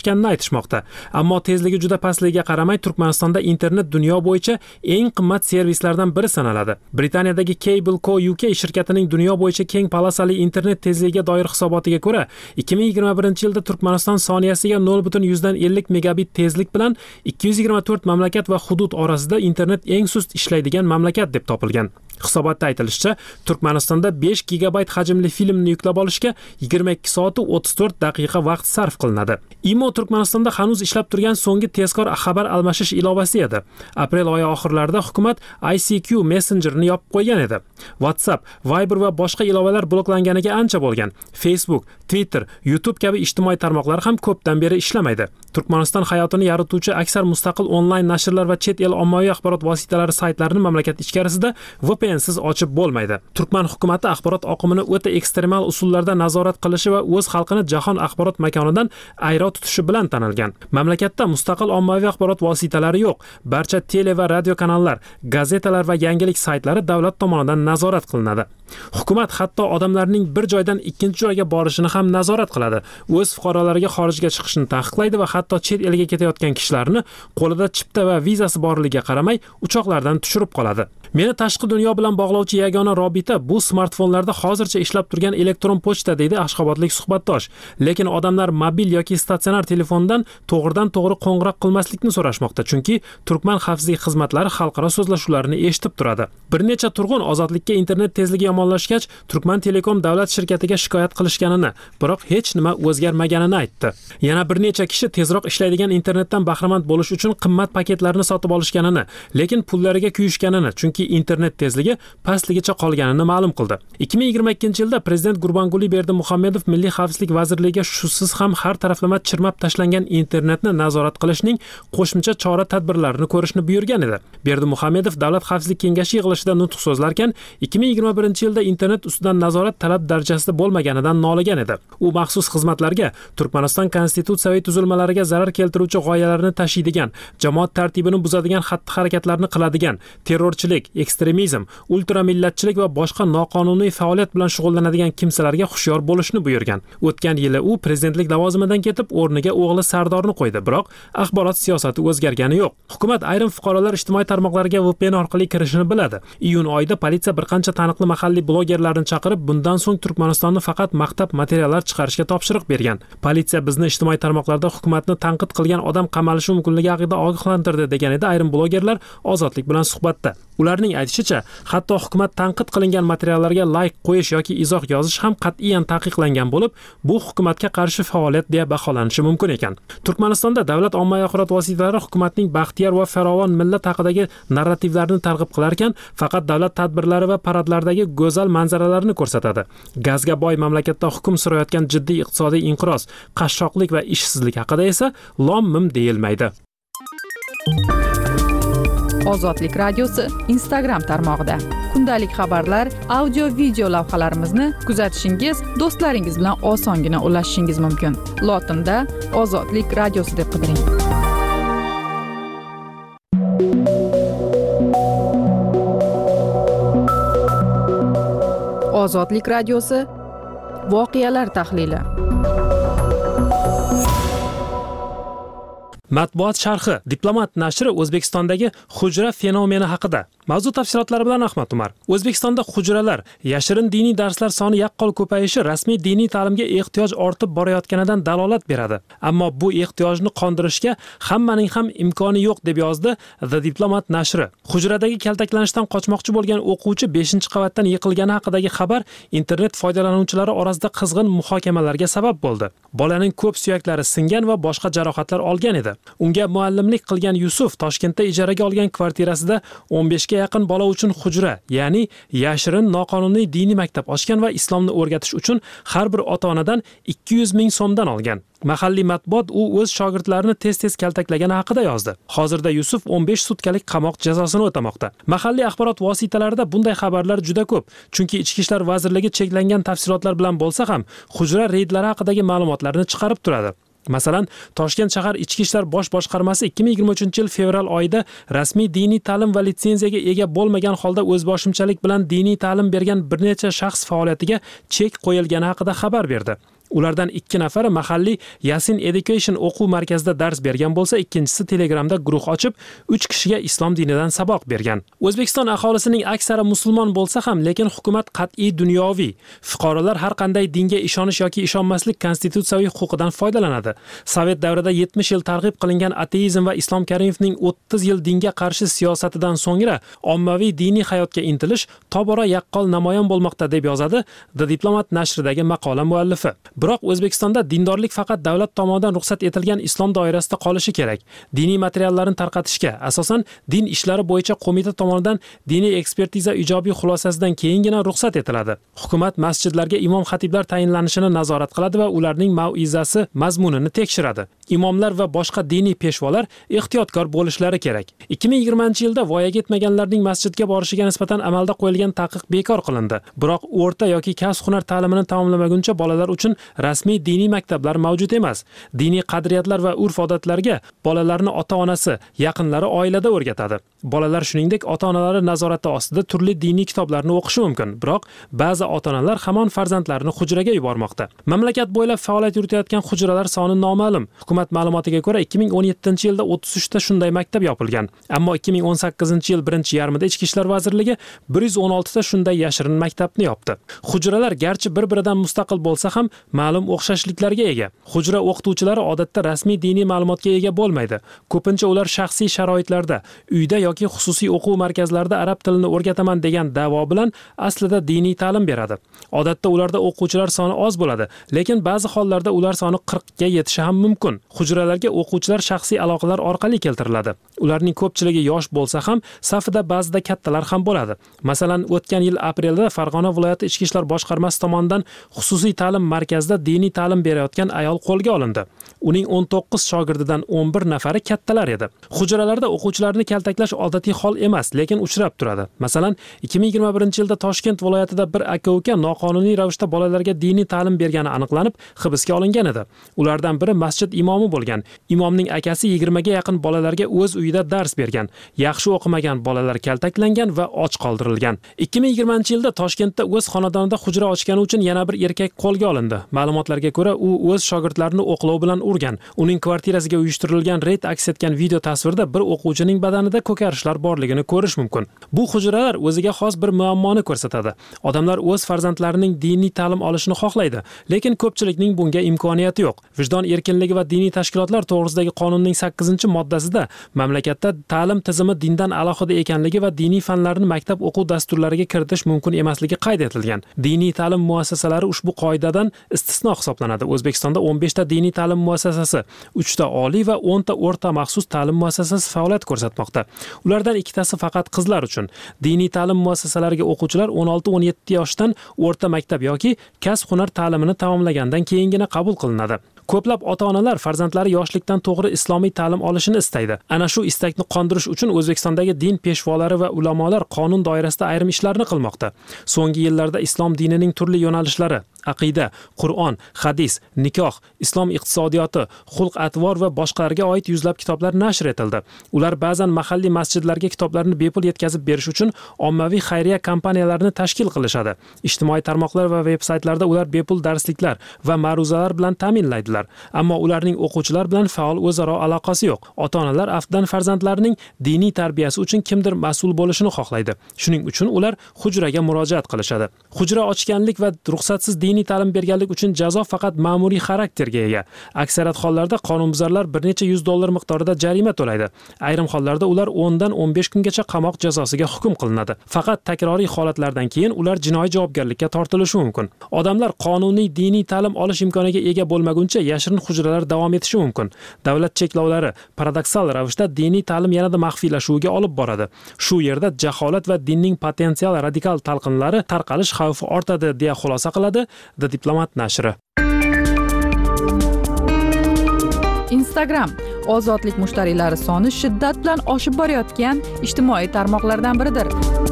chiqishganini aytishmoqda. Ammo tezligi juda pastligiga qaramay Turkmanistonda internet dunyo bo'yicha eng qimmat servislardan biri sanaladi. Britaniyadagi Cableco U K shirkatining dunyo bo'yicha keng polosali internet tezligiga doir hisobotiga ko'ra, ikki ming yigirma birinchi yilda Turkmaniston soniyasiga nol butun yuzdan ellik megabit tezlik bilan ikki yuz yigirma to'rt mamlakat va hudud orasida internet eng sust ishlaydigan mamlakat deb topilgan. Hisobotda aytilishicha, Turkmanistonda besh gigabayt hajmli filmni yuklab olishga yigirma ikki soat o'ttiz to'rt daqiqa vaqt sarf qilinadi. Imo Turkmanistonda hanuz ishlab turgan so'nggi tezkor xabar almashish ilovasi edi. Aprel oyi oxirlarida hukumat I C Q Messenger'ni yopib qo'ygan edi. WhatsApp, Viber va boshqa ilovalar bloklanganiga ancha bo'lgan. Facebook, Twitter, YouTube kabi ijtimoiy tarmoqlar ham ko'pdan beri ishlamaydi. Turkmaniston hayotini yaratuvchi aksar mustaqil onlayn nashrlar va chet el ommaviy axborot vositalari saytlarini mamlakat ichkarisida V P N siz ochib bo'lmaydi. Turkman hukumatı axborot oqimini o'ta ekstremal usullarda nazorat qilishi va o'z xalqini jahon axborot makonidan ayro tutishi bilan tanilgan. Mamlakatda mustaqil ommaviy axborot vositalari yo'q. Barcha tele va radio kanallar, gazetalar va yangilik saytlari davlat tomonidan nazorat qilinadi. Hukumat hatto odamlarning bir joydan ikkinchi joyga borishini ham nazorat qiladi. O'z fuqarolariga xorijga chiqishni taqiqlaydi va hatto chet elga ketayotgan kishilarni qo'lida chipta va vizasi borligiga qaramay uchoqlardan tushirib qoladi. Meni tashqi dunyo bilan bog'lovchi yagona robita bu smartfonlarda hozircha ishlab turgan elektron pochta, deydi ashxobodlik suhbatdosh. Lekin odamlar mobil yoki statsionar telefondan to'g'ridan to'g'ri qo'ng'iroq qilmaslikni so'rashmoqda, chunki Turkman xavfsizlik xizmatlari xalqaro so'zlashuvlarini eshitib turadi. Bir necha turg'un ozodlikka internet tezligi yomonlashgach, Turkman Telekom davlat shirkatiga shikoyat qilishganini, biroq hech nima o'zgarmaganini aytdi. Yana bir necha kishi tezroq ishlaydigan internetdan bahramand bo'lish uchun qimmat paketlarni sotib olishganini, lekin pullariga kuyishganini, chunki internet tezligi pastligicha qolganini ma'lum qildi. ikki ming yigirma ikkinchi yilda prezident Gurbanguli Berdimuhamedov Milliy xavfsizlik vazirligiga shusiz ham har taraflama chirmab tashlangan internetni nazorat qilishning qo'shimcha chora-tadbirlarini ko'rishni buyurgan edi. Berdimuhamedov Davlat xavfsizlik kengashi yig'ilishida nutq so'zlarkan, ikki ming yigirma birinchi yilda internet ustidan nazorat talab darajasida bo'lmaganidan noligan edi. U maxsus xizmatlarga, Turkmaniston konstitutsiyaviy tuzilmalariga zarar keltiruvchi g'oyalarni tashiydigan, jamoat tartibini buzadigan xatti-harakatlarni qiladigan, terrorchilik, ekstremizm, ultramillatchilik va boshqa noqonuniy faoliyat bilan shug'ullanadigan kimsalarga hushyor bo'lishni buyurgan. O'tgan yili u prezidentlik lavozimidan ketib, o'rniga o'g'li Sardorni qo'ydi, biroq axborot siyosati o'zgargani yo'q. Hukumat ayrim fuqarolar ijtimoiy tarmoqlarga V P N orqali kirishini biladi. Iyun oyida politsiya bir qancha taniqli mahalliy blogerlarni chaqirib, bundan so'ng Turkmanistonni faqat maqtab materiallar chiqarishga topshiriq bergan. Politsiya bizni ijtimoiy tarmoqlarda hukumatni tanqid qilgan odam qamalishi mumkinligi haqida ogohlantirdi, degan edi ayrim blogerlar Ozodlik bilan suhbatda. Ularning aytishicha, hatto hukumat tanqid qilingan materiallarga like qo'yish yoki izoh yozish ham qat'iyan taqiqlangan bo'lib, bu hukumatga qarshi faoliyat deya baholanishi mumkin ekan. Turkmanistonda davlat ommaviy axborot vositalari hukumatning baxtiyor va farovon millat haqidagi narrativlarni targ'ib qilar ekan, faqat davlat tadbirlari va paradlardagi go'zal manzaralarni ko'rsatadi. Gazga boy mamlakatda hukm surayotgan jiddiy iqtisodiy inqiroz, qashshoqlik va ishsizlik haqida esa lom-mim deyilmaydi. Ozodlik radiosi Instagram tarmog'ida kundalik xabarlar, audio video lavhalarimizni kuzatishingiz, do'stlaringiz bilan osongina ulashishingiz mumkin. Lotinda Ozodlik radiosi deb qidiring. Ozodlik radiosi voqealar tahlili. Matbuot sharhi Diplomat nashri O'zbekistondagi hujra fenomeni haqida. Mavzu tafsilotlari bilan Ahmad Umar. O'zbekistonda hujralar, yashirin diniy darslar soni yaqqol ko'payishi rasmiy diniy ta'limga ehtiyoj ortib borayotganidan dalolat beradi. Ammo bu ehtiyojni qondirishga hammaning ham imkoni yo'q, deb yozdi The Diplomat nashri. Hujradagi kaltaklanishdan qochmoqchi bo'lgan o'quvchi beshinchi qavatdan yiqilgani haqidagi xabar internet foydalanuvchilari orasida qizg'in muhokamalarga sabab bo'ldi. Bolaning ko'p suyaklari singan va boshqa jarohatlar olgan edi. Unga muallimlik qilgan Yusuf Toshkentda ijaraga olgan kvartirasida o'n beshga yaqin bola uchun hujra, ya'ni yashirin noqonuniy diniy maktab ochgan va islomni o'rgatish uchun har bir ota-onadan ikki yuz ming so'mdan olgan. Mahalliy matbuot u o'z shogirdlarini tez-tez kaltaklagani haqida yozdi. Hozirda Yusuf o'n besh sutkalik qamoq jazosini o'tamoqda. Mahalliy axborot vositalarida bunday xabarlar juda ko'p, chunki Ichki ishlar vazirligi cheklangan tafsilotlar bilan bo'lsa ham hujra reydlari haqidagi ma'lumotlarni chiqarib turadi. Masalan, Toshkent shahar Ichki ishlar bosh boshqarmasi ikki ming yigirma uchinchi yil fevral oyida rasmiy diniy ta'lim va litsenziyaga ega bo'lmagan holda o'zboshimchalik bilan diniy ta'lim bergan bir necha shaxs faoliyatiga chek qo'yilgani haqida xabar berdi. Ulardan ikki nafari mahalliy Yasin Education o'quv markazida dars bergan bo'lsa, ikkinchisi Telegramda guruh ochib, uch kishiga islom dinidan saboq bergan. O'zbekiston aholisining aksari musulmon bo'lsa ham, lekin hukumat qat'iy dunyoviy. Fuqarolar har qanday dinga ishonish yoki ishonmaslik konstitutsiyaviy huquqidan foydalanadi. Sovet davrida yetmish yil targ'ib qilingan ateizm va Islom Karimovning o'ttiz yil dinga qarshi siyosatidan so'ngra ommaviy diniy hayotga intilish tobora yaqqol namoyon bo'lmoqda, deb yozadi The Diplomat nashridagi maqola muallifi. Biroq O'zbekistonda dindorlik faqat davlat tomonidan ruxsat etilgan islom doirasida qolishi kerak. Diniy materiallarni tarqatishga, asosan din ishlari bo'yicha qo'mita tomonidan diniy ekspertiza ijobiy xulosasidan keyingina ruxsat etiladi. Hukumat masjidlarga imom xatiblar tayinlanishini nazorat qiladi va ularning mau'izasi mazmunini tekshiradi. Imomlar va boshqa diniy peshvolar ehtiyotkor bo'lishlari kerak. ikki ming yigirmanchi yilda voyaga yetmaganlarning masjidga borishiga nisbatan amalda qo'yilgan taqiq bekor qilindi. Biroq o'rta yoki kasb-hunar ta'limini tamomlamaguncha bolalar uchun rasmiy diniy maktablar mavjud emas. Diniy qadriyatlar va urf-odatlarga bolalarni ota-onasi, yaqinlari oilada o'rgatadi. Bolalar shuningdek ota-onalari nazorati ostida turli diniy kitoblarni o'qishi mumkin. Biroq ba'zi ota-onalar hamon farzandlarini hujraga yubormoqda. Mamlakat bo'ylab faoliyat yuritayotgan hujralar soni noma'lum. Hukumat ma'lumotiga ko'ra ikki ming o'n yettinchi yilda o'ttiz uch ta shunday maktab yopilgan. Ammo ikki ming o'n sakkizinchi yil birinchi yarmida Ichki ishlar vazirligi bir yuz o'n olti ta shunday yashirin maktabni yopdi. Hujralar garchi bir-biridan mustaqil bo'lsa ham ma'lum o'xshashliklarga ega. Hujra o'qituvchilari odatda rasmiy diniy ma'lumotga ega bo'lmaydi. Ko'pincha ular shaxsiy sharoitlarda, uyda yoki xususiy o'quv markazlarida arab tilini o'rgataman degan da'vo bilan aslida diniy ta'lim beradi. Odatda ularda o'quvchilar soni oz bo'ladi, lekin ba'zi hollarda ular soni qirq ga yetishi ham mumkin. Hujralarga o'quvchilar shaxsiy aloqalar orqali keltiriladi. Ularning ko'pchiligi yosh bo'lsa ham, safida ba'zida kattalar ham bo'ladi. Masalan, o'tgan yil aprelda Farg'ona viloyati Ichki ishlar boshqarmasi tomonidan xususiy ta'lim markazida diniy ta'lim berayotgan ayol qo'lga olindi. Uning o'n to'qqiz shogirdidan o'n bir nafari kattalar edi. Hujralarda o'quvchilarni kaltaklash odatiy hol emas, lekin uchrab turadi. Masalan, ikki ming yigirma birinchi yilda Toshkent viloyatida bir aka-uka noqonuniy ravishda bolalarga diniy ta'lim bergani aniqlanib, hibsga olingan edi. Ulardan biri masjid imomi bo'lgan. Imomning akasi yigirma ga yaqin bolalarga o'z uyida dars bergan. Yaxshi o'qimagan bolalar kaltaklangan va och qoldirilgan. ikki ming yigirmanchi yilda Toshkentda o'z xonadonida hujra ochgani uchun yana bir erkak qo'lga olindi. Ma'lumotlarga ko'ra, u o'z shogirdlarini o'qlov bilan urgan. Uning kvartirasiga uyushtirilgan reyd aks etgan video tasvirda bir o'quvchining badanida ko'karishlar borligini ko'rish mumkin. Bu hujralar o'ziga xos bir muammoni ko'rsatadi. Odamlar o'z farzandlarining diniy ta'lim olishini xohlaydi, lekin ko'pchilikning bunga imkoniyati yo'q. Vijdon erkinligi va diniy tashkilotlar to'g'risidagi qonunning sakkizinchi moddasida mamlakatda ta'lim tizimi dindan alohida ekanligi va diniy fanlarni maktab o'quv dasturlariga kiritish mumkin emasligi qayd etilgan. Diniy ta'lim muassasalari ushbu qoidadan istisno hisoblanadi. O'zbekistonda o'n besh ta diniy ta'lim muassasasi, uch ta oliy va o'n ta o'rta maxsus ta'lim muassasasi faoliyat ko'rsatmoqda. Ulardan ikkitasi faqat qizlar uchun. Diniy ta'lim muassasalariga o'quvchilar o'n olti o'n yetti yoshdan o'rta maktab yoki kasb-hunar ta'limini tamomlagandan keyingina qabul qilinadi. Ko'plab ota-onalar farzandlari yoshlikdan to'g'ri islomiy ta'lim olishini istaydi. Ana shu istakni qondirish uchun O'zbekistondagi din peshvolari va ulamolar qonun doirasida ayrim ishlarni qilmoqda. So'nggi yillarda islom dinining turli yo'nalishlari, aqida, Qur'on, hadis, nikoh, islom iqtisodiyoti, xulq-atvor va boshqalarga oid yuzlab kitoblar nashr etildi. Ular ba'zan mahalliy masjidlarga kitoblarni bepul yetkazib berish uchun ommaviy xayriya kompaniyalarini tashkil qilishadi. Ijtimoiy tarmoqlar va veb-saytlarda ular bepul darsliklar va ma'ruzalar bilan ta'minlaydilar. Ammo ularning o'quvchilar bilan faol o'zaro aloqasi yo'q. Ota-onalar aftidan farzandlarining diniy tarbiyasi uchun kimdir mas'ul bo'lishini xohlaydi. Shuning uchun ular hujraga murojaat qilishadi. Hujra ochganlik va ruxsatsiz diniy ta'lim berganlik uchun jazo faqat ma'muriy xarakterga ega. Aksariyat hollarda qonunbuzarlar bir necha yuz dollar miqdorida jarima to'laydi. Ayrim hollarda ular o'n dan o'n besh kungacha qamoq jazosiga hukm qilinadi. Faqat takroriy holatlardan keyin ular jinoiy javobgarlikka tortilishi mumkin. Odamlar qonuniy diniy ta'lim olish imkoniga ega bo'lmaguncha yashirin hujralar davom etishi mumkin. Davlat cheklovlari paradoksal ravishda diniy ta'lim yanada maxfiylashuviga olib boradi. Shu yerda jaholat va dinning potensial radikal talqinlari tarqalish xavfi ortadi, deya xulosa qiladi The Diplomat nashri. Instagram ozodlik mushtariylari soni shiddat bilan oshib borayotgan ijtimoiy tarmoqlardan biridir.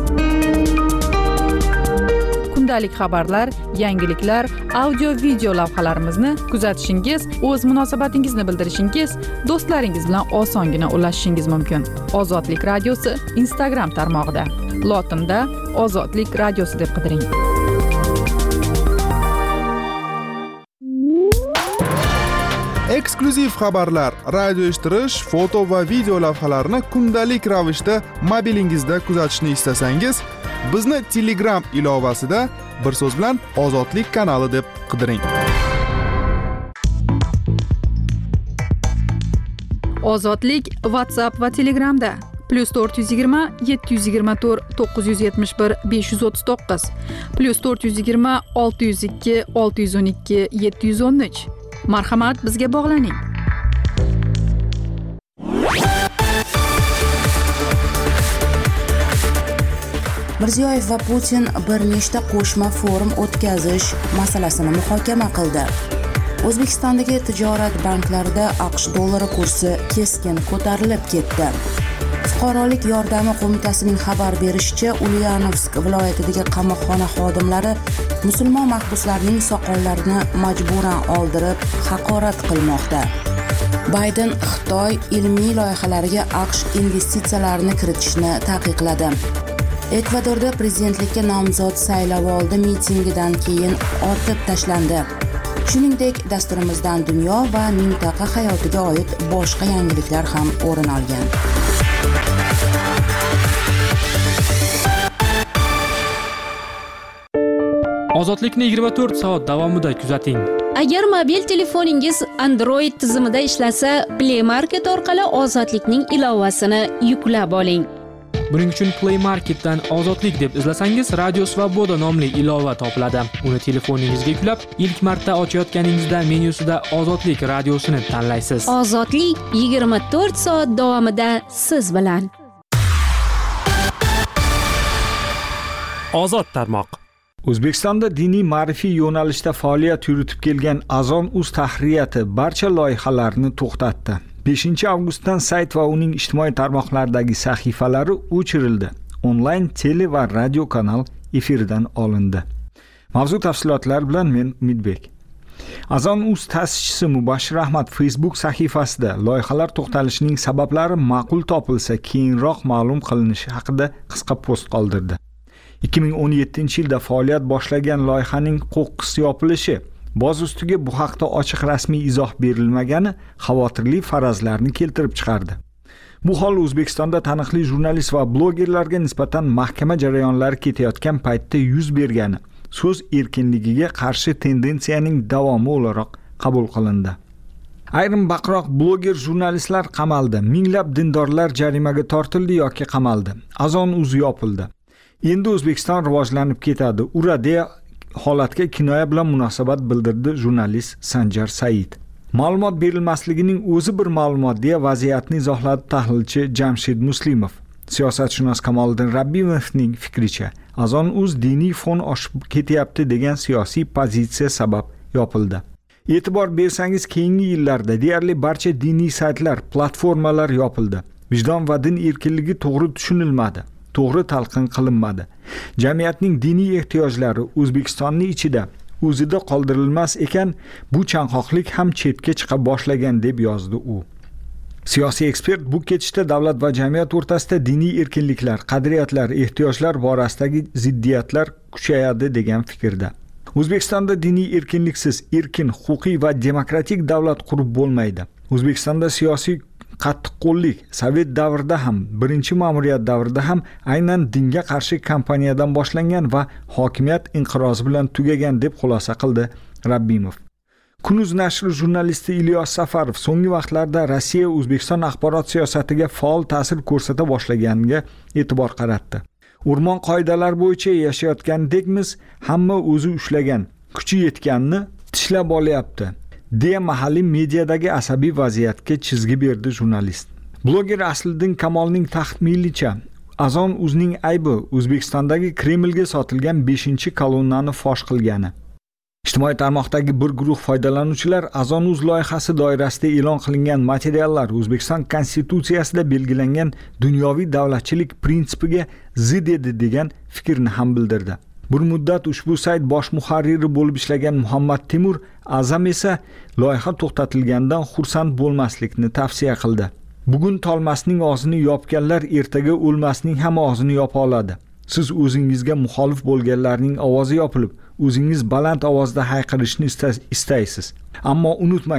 Kundalik xabarlar, yangiliklar, audio-video lavhalarimizni kuzatishingiz, o'z munosabatingizni bildirishingiz, do'stlaringiz bilan osongina ulashishingiz mumkin. Ozodlik radiosi Instagram tarmog'ida. Lotinda Ozodlik radiosi deb qidiring. Eksklyuziv xabarlar, radio eshittirish, foto va video lavhalarni kundalik ravishda mobilingizda kuzatishni istasangiz, bizni Telegram ilovasida bir so'z bilan Ozodlik kanali deb qidiring. Ozodlik WhatsApp va Telegramda plus to'rt yuz yigirma yetti yuz yigirma to'rt to'qqiz yuz yetmish bir besh yuz o'ttiz to'qqiz plus to'rt yuz yigirma olti yuz ikki olti yuz o'n ikki yetti yuz o'n uch. Marhamat, bizga bog'laning. Mirziyoyev va Putin bir nechta qo'shma forum o'tkazish masalasini muhokama qildi. O'zbekistondagi tijorat banklarida AQSh dollari kursi keskin ko'tarilib ketdi. Fuqarolik yordami qo'mitasining xabar berishicha, Ulyanovsk viloyatidagi qamoqxona xodimlari musulmon mahbuslarning soqollarini majburan oldirib, haqorat qilmoqda. Bayden Xitoy ilmiy loyihalariga AQSh investitsiyalarini kiritishni taqiqladi. Ekvadorda prezidentlikka nomzod saylovoldi mitingidan keyin otib tashlandi. Shuningdek, dasturimizdan dunyo va mintaqa hayotiga oid boshqa yangiliklar ham o'rin olgan. Ozodlikni yigirma to'rt soat davomida kuzating. Agar mobil telefoningiz Android tizimida ishlasa, Play Market orqali Ozodlikning ilovasini yuklab oling. Buning uchun Play Marketdan Ozodlik deb izlasangiz, Radio Svoboda nomli ilova topiladi. Uni telefoningizga yuklab, ilk marta ochayotganingizda menyusida Ozodlik radiosini tanlaysiz. Ozodlik yigirma to'rt soat davomida siz bilan. Ozod tarmoq. O'zbekistonda diniy ma'rifiy yo'nalishda faoliyat yuritib kelgan Azon.uz tahririyati barcha loyihalarni to'xtatdi. beshinchi avgustdan sayt va uning ijtimoiy tarmoqlardagi sahifalari o'chirildi. Onlayn tele va radio kanal efirdan olindi. Mavzu tafsilotlar bilan men Umidbek. Azon.uz ta'sischisi Mubashshir Ahmad Facebook sahifasida loyihalar to'xtalishining sabablari ma'qul topilsa keyinroq ma'lum qilinishi haqida qisqa post qoldirdi. ikki ming o'n yettinchi yilda faoliyat boshlagan loyihaning qo'qqisi yopilishi, boz ustiga bu haqda ochiq rasmiy izoh berilmagani xavotirli farazlarni keltirib chiqardi. Bu hol O'zbekistonda taniqli jurnalist va blogerlarga nisbatan mahkama jarayonlari ketayotgan paytda yuz bergani so'z erkinligiga qarshi tendensiyaning davomi o'laroq qabul qilindi. Ayrim baqiroq bloger jurnalistlar qamaldi, minglab dindorlar jarimaga tortildi yoki qamaldi. Azon.uz yopildi. Endi O'zbekiston rivojlanib ketadi, ura deya holatga kinoya bilan munosabat bildirdi jurnalist Sanjar Said. Ma'lumot berilmasligining o'zi bir ma'lumot deya vaziyatni izohladi tahlilchi Jamshid Muslimov. Siyosatshunos Kamoliddin Rabbimovning fikricha, Azon.uz diniy fon oshib ketyapti degan siyosiy pozitsiya sabab yopildi. E'tibor bersangiz, keyingi yillarda deyarli barcha diniy saytlar, platformalar yopildi. Vijdon va din erkinligi to'g'ri tushunilmadi. To'g'ri talqin qilinmadi. Jamiyatning diniy ehtiyojlari O'zbekistonning ichida o'zida qoldirilmas ekan, bu chanqoqlik ham chetga chiqa boshlagan deb yozdi u. Siyosiy ekspert bu ketishda davlat va jamiyat o'rtasida diniy erkinliklar, qadriyatlar, ehtiyojlar borasidagi ziddiyatlar kuchayadi degan fikrda. O'zbekistonda diniy erkinliksiz, erkin, huquqiy va demokratik davlat qurib bo'lmaydi. O'zbekistonda siyosiy qattiqqo'llik Sovet davrida ham, birinchi ma'muriyat davrida ham aynan dinga qarshi kampaniyadan boshlangan va hokimiyat inqirozi bilan tugagan deb xulosa qildi Rabbimov. Kunuz nashri jurnalisti Ilyos Safarov so'nggi vaqtlarda Rossiya O'zbekiston axborot siyosatiga faol ta'sir ko'rsata boshlaganiga e'tibor qaratdi. O'rmon qoidalari bo'yicha yashayotgandekmiz, hamma o'zi ushlagan, kuchi yetganini tishlab olyapti deya mahalliy mediadagi asabiy vaziyatga chizgi berdi jurnalist. Bloger Asliddin Kamolning taxminicha, Azon.uzning aybi O'zbekistondagi Kremlga sotilgan beshinchi kolonnani fosh qilgani. Ijtimoiy tarmoqdagi bir guruh foydalanuvchilar Azon.uz loyihasi doirasida e'lon qilingan materiallar O'zbekiston konstitutsiyasida belgilangan dunyoviy davlatchilik prinsipiga zid edi degan fikrni ham bildirdi. Bir muddat ushbu sayt bosh muharriri bo'lib ishlagan Muhammad Timur Azam esa loyiha to'xtatilgandan xursand bo'lmaslikni tavsiya qildi. Bugun tolmasning og'zini yopganlar ertaga o'lmasning ham og'zini yopa oladi. Siz o'zingizga muxolif bo'lganlarning ovozi yopilib, o'zingiz baland ovozda hayqirishni istaysiz. Ammo unutmang,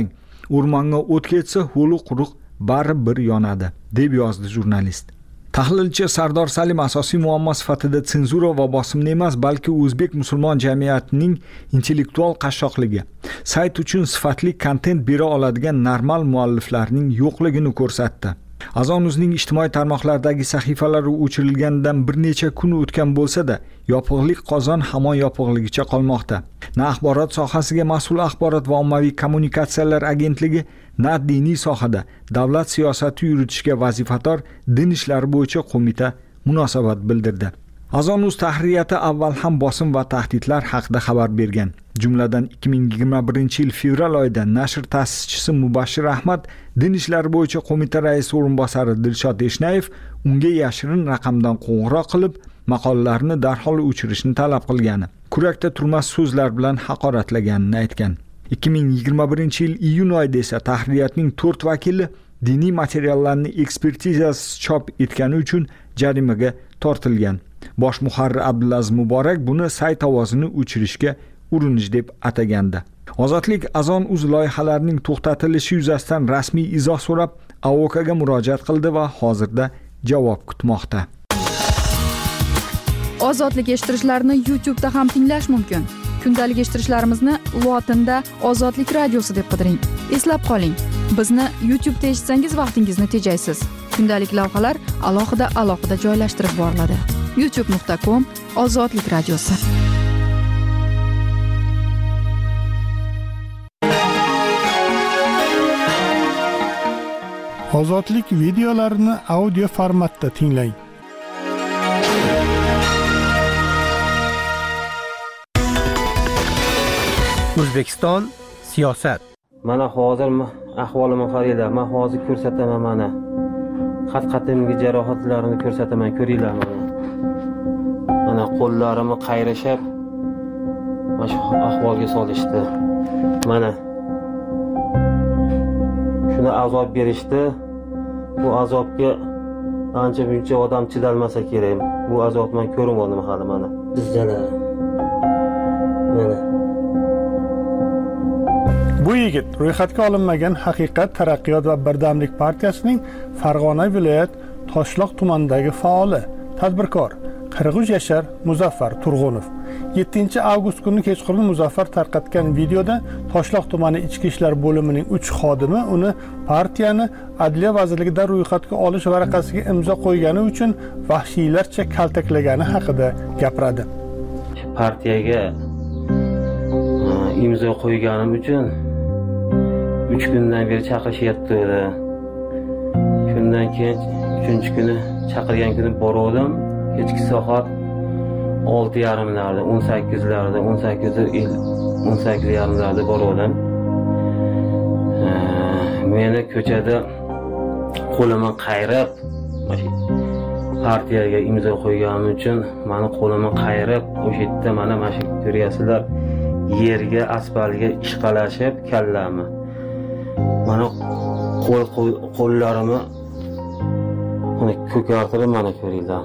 o'rmonga o't ketsa ho'li quruq bari bir yonadi, deb yozdi jurnalist. Tahlilchi Sardor Salim asosiy muammo sifatida senzura va bosimni emas, balki o'zbek musulmon jamiyatining intellektual qashshoqligi, sayt uchun sifatli kontent bera oladigan normal mualliflarning yo'qligini ko'rsatdi. Azon.uzning ijtimoiy tarmoqlardagi sahifalari o'chirilganidan bir necha kun o'tgan bo'lsa-da, yopiqlik qozon hamon yopiqligicha qolmoqda. Na axborot sohasiga mas'ul Axborot va ommaviy kommunikatsiyalar agentligi, na diniy sohada davlat siyosati yuritishga vazifador din ishlari bo'yicha qo'mita munosabat bildirdi. Azon.uz tahririyati avval ham bosim va tahdidlar haqida xabar bergan. Jumladan ikki ming yigirma birinchi yil fevral oyida nashr ta'sischisi Mubashshir Ahmad din ishlari bo'yicha qo'mita raisi o'rinbosari Dilshod Eshnayev unga yashirin raqamdan qo'ng'iroq qilib, maqolalarni darhol o'chirishni talab qilgani, kurakda turmas so'zlar bilan haqoratlaganini aytgan. ikki ming yigirma birinchi yil iyun oyida esa tahririyatning to'rt vakili diniy materiallarni ekspertizasiz chop etgani uchun jarimaga tortilgan. Bosh muharrir Abdulaziz Muborak buni sayt ovozini o'chirishga urinish deb atagandi. Ozodlik Azon.uz loyihalarining to'xtatilishi yuzasidan rasmiy izoh so'rab A O K'ga murojaat qildi va hozirda javob kutmoqda. Ozodlik eshittirishlarni YouTube'da ham tinglash mumkin. Kundalik eshittirishlarimizni lotinda Ozodlik radiosi deb qidiring. Eslab qoling, bizni YouTube'da eshitsangiz vaqtingizni tejaysiz. Kundalik lavhalar alohida alohida joylashtirib boriladi. youtube nuqta com Ozodlik radiosi. Ozodlik videolarini audio formatda tinglang. O'zbekiston siyosat. Mana hozir ahvolimni qaranglar. Men hozir ko'rsataman mana. Qat-qatimgi jarohatlarini ko'rsataman, ko'ringlar mana. Mana qo'llarimni qayrashib, mana shu ahvolga solishdi. Mana shuni azob berishdi. Bu azobga ancha buncha odam chidalmasa kerak. Bu azobni men ko'rib oldim hali mana. Bizdalar. Mana Bu yigit ro'yxatga olinmagan Haqiqat, Taraqqiyot va Birdamlik partiyasining Farg'ona viloyat Toshloq tumanidagi faoli, tadbirkor Qirg'iz Yashar Muzaffar Turg'unov. yettinchi avgust kuni kechqurun Muzaffar tarqatgan videoda Toshloq tumani ichki ishlar bo'limining uch xodimi uni partiyani Adliya vazirligida ro'yxatga olish varaqasiga imzo qo'ygani uchun vahshiylarcha kaltaklagani haqida gapiradi. Partiyaga imzo qo'yganim uchun uch kundan beri chaqirishyapti. Shundan keyin uchinchi kuni chaqirgan kuni bordim. Kechki soat olti yarim larda, o'n sakkiz larda, o'n sakkiz o'n sakkiz yarim larda bordim. Meni ko'chada qo'limni qayrab, partiyaga imzo qo'yganim uchun meni qo'limni qayrab, o'sha yerda mana mana ko'ryapsizlar, yerga, asfaltga ishqalashib kallamni. Mana qo'l qo'llarimni mana ko'kartirib mana ko'ringlar.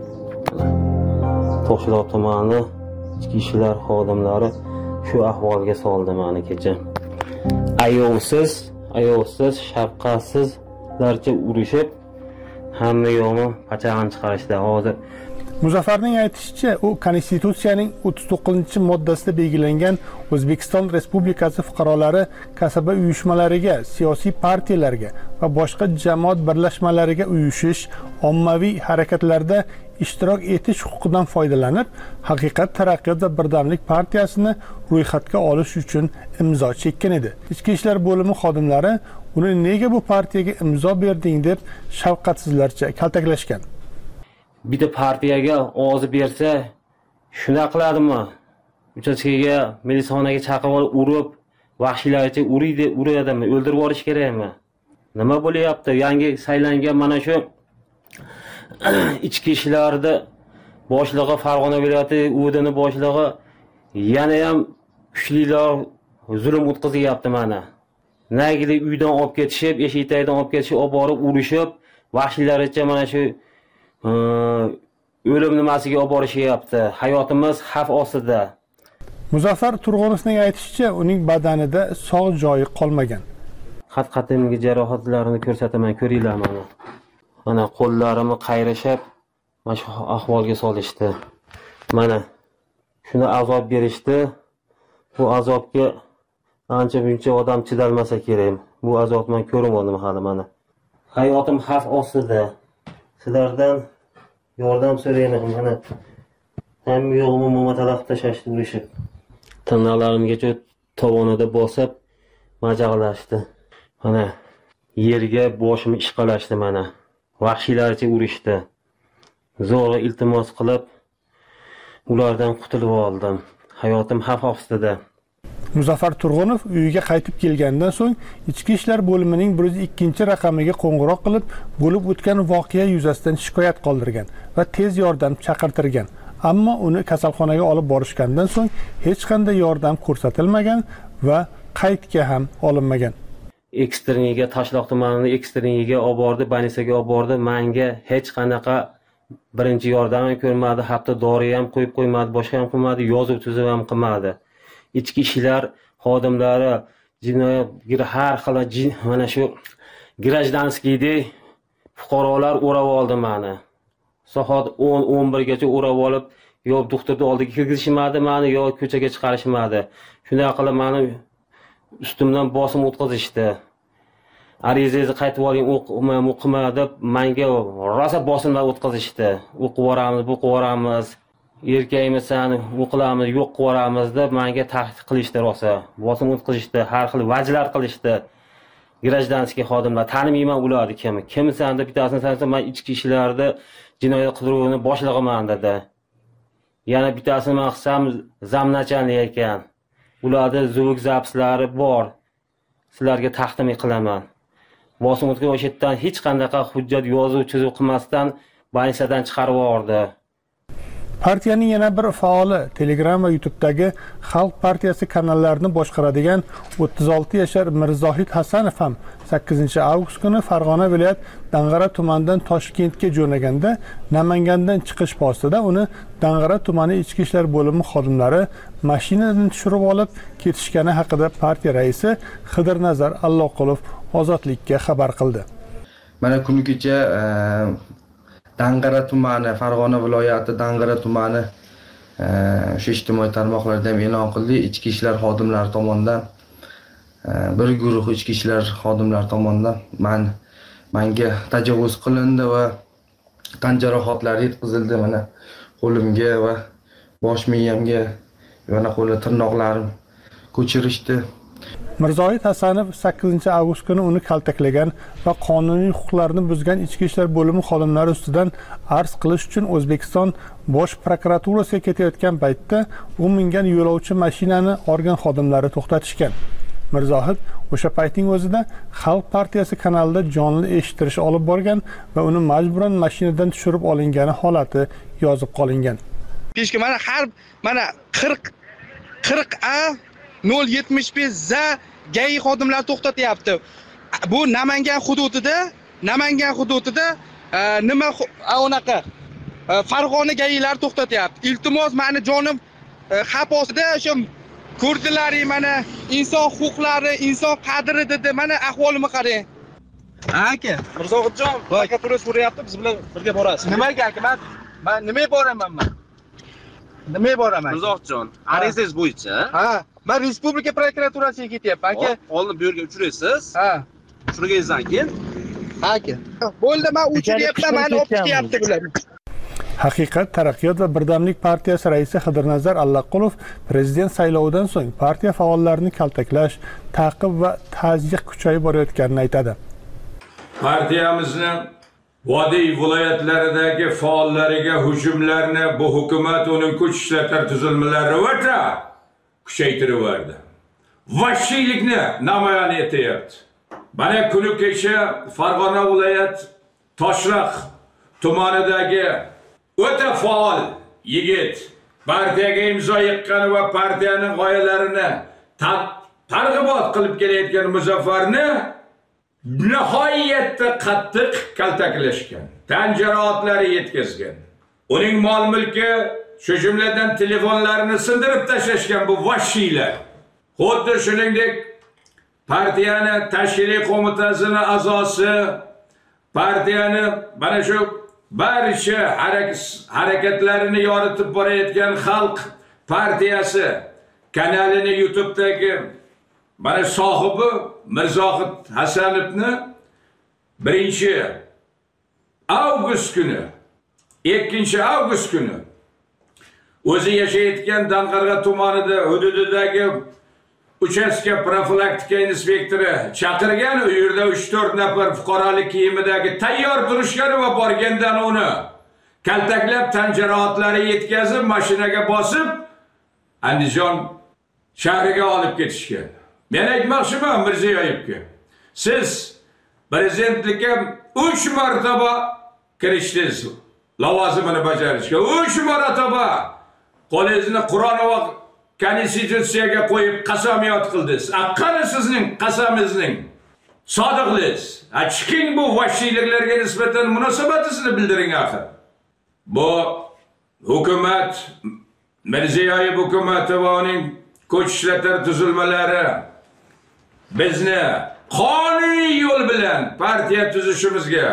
Toshloq tumani ichki ishlar xodimlari shu ahvolga soldi meni kecha. Ayovsiz, ayovsiz, shafqatsizlarcha urushib, hamma yo'qni pachag'ini chiqarishdi. Hozir Muzaffarning aytishicha, u Konstitutsiyaning o'ttiz to'qqizinchi moddasida belgilangan O'zbekiston Respublikasi fuqarolari kasaba uyushmalariga, siyosiy partiyalarga va boshqa jamoat birlashmalariga uyushish, ommaviy harakatlarda ishtirok etish huquqidan foydalanib, Haqiqat, Taraqqiyot va Birdamlik partiyasini ro'yxatga olish uchun imzo chekkan edi. Ichki ishlar bo'limi xodimlari uni nega bu partiyaga imzo berding deb shafqatsizlarcha kaltaklashgan. Bitta partiyaga ovoz bersa, shuna qiladimi? Uchastkega, militsiyaga chaqirib olib, urib, vahshiylarcha uriydi, uradimi, o'ldirib yuborish kerakmi? Nima bo'lyapti? Yangi saylangan mana shu ichki ishlarda boshlig'i, Farg'ona viloyati o'dini boshlig'i yana ham kuchlilar zulm o'tkazyapti mana. Nagili uydan olib ketishib, eshikdan olib ketishib, olib borib urishib, vahshiylarcha mana shu o'lim nimasiga olib borishyapti. Hayotimiz xavf ostida. Muzaffar Turg'unovning aytishicha, uning badanida sog' joyi qolmagan. qat-qatimgi jarohatlarini ko'rsataman, ko'ringlar mana. Mana qo'llarimni qayrashab, mana shu ahvolga solishdi. Mana shuni azob berishdi. Bu azobga ancha buncha odam chidalmasa kerak. Bu azobni men ko'rmadim hali mana. Hayotim xavf ostida. Sizlardan yordam so'rayman mana. Ham yo'g'imni mo'matalab tashlashdi urishib. Tirnoqlarimgacha tovonida bosib majaqlashdi. Mana yerga boshimni ishqalashdi mana. Vahshiylarcha urishdi. Zo'rg'a iltimos qilib ulardan qutulib oldim. Hayotim xavf ostida. Muzaffar Turg'unov uyiga qaytib kelgandan so'ng Ichki ishlar bo'limining bir yuz ikkinchi raqamiga qo'ng'iroq qilib, bo'lib o'tgan voqea yuzasidan shikoyat qoldirgan va tez yordam chaqirtirgan. Ammo uni kasalxonaga olib borishgandan so'ng hech qanday yordam ko'rsatilmagan va qaydga ham olinmagan. Eksterniga Toshloq tumanini eksterniga olib bordi, banisaga olib bordi. Menga hech qanaqa birinchi yordam ham ko'rmadi, hatto dori ham qo'yib qo'ymadi, boshqa ham qilmadi, yozuv tuzib ham qilmadi. Ichki ishlar xodimlari jinoyat har xil mana shu grajdanskiydek fuqarolar o'rab oldi meni. Soat o'n o'n bir gacha o'rab olib, yo doktorning oldiga kirgizishmadi meni, yo ko'chaga chiqarishmadi. Shunday qilib meni ustimdan bosim o'tkazishdi. Arizangizni qaytib oling, o'qima deb menga rosa bosimlar o'tkazishdi. O'qib boramiz, bu qo'ramiz. Erkakmisan, o'qilamiz, yo'q qo'ramiz deb menga tahdid qilishdi rosa. Bosim o'tkazishdi, har xil vajlar qilishdi. Grajdanskiy xodimlar tanimayman ularni kim. Kimsan deb bittasini sansa, men ichki ishlarda jinoyat qidiruvini boshlig'iman dedi. Yana bittasini men qilsam zamnachalik ekan. Ularda zuvuk zapislari bor. Sizlarga taqdim qilaman. Bosim o'tkazgan o'shatdan hech qanday hujjat yozuv chizuv qilmasdan banisadan chiqarib yubordi. Partiyaning yana bir faoli Telegram va YouTube'dagi Xalq partiyasi kanallarini boshqaradigan o'ttiz olti yashar Mirzohid Hasanov ham sakkizinchi avgust kuni Farg'ona viloyat Dang'ara tumanidan Toshkentga jo'naganda Namangandan chiqish postida uni Dang'ara tumani ichki ishlar bo'limi xodimlari mashinadan tushirib olib ketishgani haqida partiya raisi Xidirnazar Alloqulov Ozodlikka xabar qildi. Mana kuni kecha Dang'ara tumani, Farg'ona viloyati Dang'ara tumani o'sha ijtimoiy tarmoqlarda ham e'lon qildi. Ichki ishlar xodimlari tomonidan bir guruh ichki ishlar xodimlari tomonidan men menga tajovuz qilindi va tan jarohatlari yetkazildi. Mana qo'limga va bosh miyamga, yana qo'li tirnoqlarim ko'chirishdi. Mirzohid Hasanov sakkizinchi avgust kuni uni kaltaklagan va qonuniy huquqlarni buzgan ichki ishlar bo'limi xodimlari ustidan arz qilish uchun O'zbekiston Bosh prokuraturasiga ketayotgan paytda u mingan yo'lovchi mashinani organ xodimlari to'xtatishgan. Mirzohid o'sha paytning o'zida Xalq partiyasi kanalida jonli eshittirish olib borgan va uni majburan mashinadan tushirib olingani holati yozib qolingan. Peshka mana har mana qirq qirq A nol yetmish besh Z gay xodimlar to'xtatyapti. Bu Namangan hududida, Namangan hududida nima unaqa Farg'ona gaylar to'xtatyapti. Iltimos, meni jonim xavf ostida, o'sha ko'rdilaring mana inson huquqlari, inson qadri dedi. Mana ahvolimni qarang. Aka, Mirzohidjon, prokuratura so'rayapti, biz bilan birga borasiz. Nimaga aka? Men men nimaga boraman men? Nimaga boraman? Mirzohidjon, arizangiz bo'yicha? Ha. Men respublika prokuraturasiga ketyapman aka. Oldin bu yerga uchraysiz. Ha. Uchraganingizdan keyin aka. Bo'ldi, men uchiryapman, meni olib ketyapti bular. Haqiqat, Taraqqiyot va Birdamlik partiyasi raisi Xidirnazar Allaqulov prezident saylovidan so'ng partiya faollarini kaltaklash, ta'qib va tazyiq kuchayib borayotganini aytadi. Partiyamizni vodiy viloyatlaridagi faollariga hujumlarni bu hukumat uning kuch ishlatar tuzilmalari o'ta kuchaytirib vahshiylikni namoyon etyapti. Mana kuni kecha Farg'ona viloyat Toshloq tumanidagi o'ta faol yigit partiyaga imzo yiqqan va partiyaning g'oyalarini targ'ibot qilib kelayotgan Muzaffarni nihoyatda qattiq kaltaklashgan, tan jarohatlari yetkazgan. Uning mol mulki, shu jumladan telefonlarini sindirib tashlashgan bu vahshiylar. Xuddi shuningdek partiyani tashkiliy qo'mitasini a'zosi, partiyani mana shu barcha harakatlarini yoritib borayotgan Xalq partiyasi kanalini YouTube'dagi mana sohibi Mirzohid Hasanovni birinchi avgust kuni, ikkinchi avgust kuni o'zi yashayotgan Dang'arg'a tumanida hududidagi uchastka profilaktika inspektori chaqirgan, u yerda uch to'rt nafar fuqarolik kiyimidagi tayyor turishgan va borgandan uni kaltaklab tan jarohatlari yetkazib, mashinaga bosib Andijon shahriga olib ketishgan. Men aytmoqchiman Mirziyoyevga, siz prezidentlikka uch marotaba kirishdingiz lavozimini bajarishga. uch marotaba qo'lingizni Qur'on va Konstitutsiyaga qo'yib qasamyod qildingiz. Qani sizning qasamingizning sodiqligingiz? Chiqing bu vahshiyliklarga nisbatan munosabatingizni bildiring axir. Bu hukumat, Mirziyoyev hukumati va uning ko'chishlar tuzilmalari bizni qonuniy yo'l bilan partiya tuzishimizga,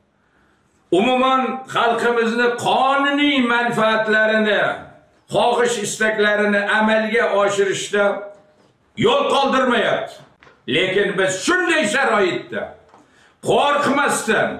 umuman xalqimizni qonuniy manfaatlarini, xohish istaklarini amalga oshirishda yo'l qoldirmayapti. Lekin biz shunday sharoitda qo'rqmasdan,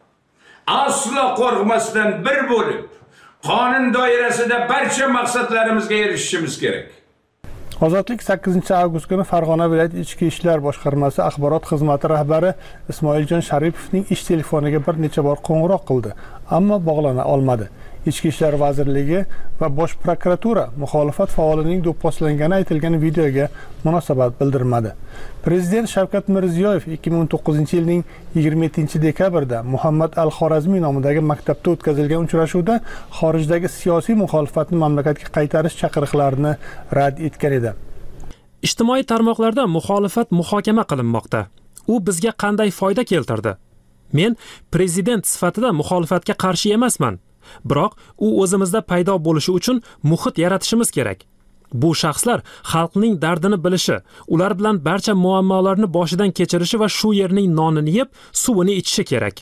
aslo qo'rqmasdan bir bo'lib, qonun doirasida barcha maqsadlarimizga erishishimiz kerak. Ozodlik sakkizinchi avgust kuni Farg'ona viloyat ichki ishlar boshqarmasi axborot xizmati rahbari Ismoiljon Sharipovning ish telefoniga bir necha bor qo'ng'iroq qildi, ammo bog'lana olmadi. Ichki ishlar vazirligi va bosh prokuratura muxolifat faolining do'pposlangani aytilgan videoga munosabat bildirmadi. Prezident Shavkat Mirziyoyev ikki ming o'n to'qqizinchi yilning yigirma yettinchi dekabrda Muhammad al-Xorazmiy nomidagi maktabda o'tkazilgan uchrashuvda xorijdagi siyosiy muxolifatni mamlakatga qaytarish chaqiriqlarini rad etgan edi. Ijtimoiy tarmoqlarda muxolifat muhokama qilinmoqda. U bizga qanday foyda keltirdi? Men prezident sifatida muxolifatga qarshi emasman. Biroq u o'zimizda paydo bo'lishi uchun muhit yaratishimiz kerak. Bu shaxslar xalqning dardini bilishi, ular bilan barcha muammolarni boshidan kechirishi va shu yerning nonini yeb, suvini ichishi kerak.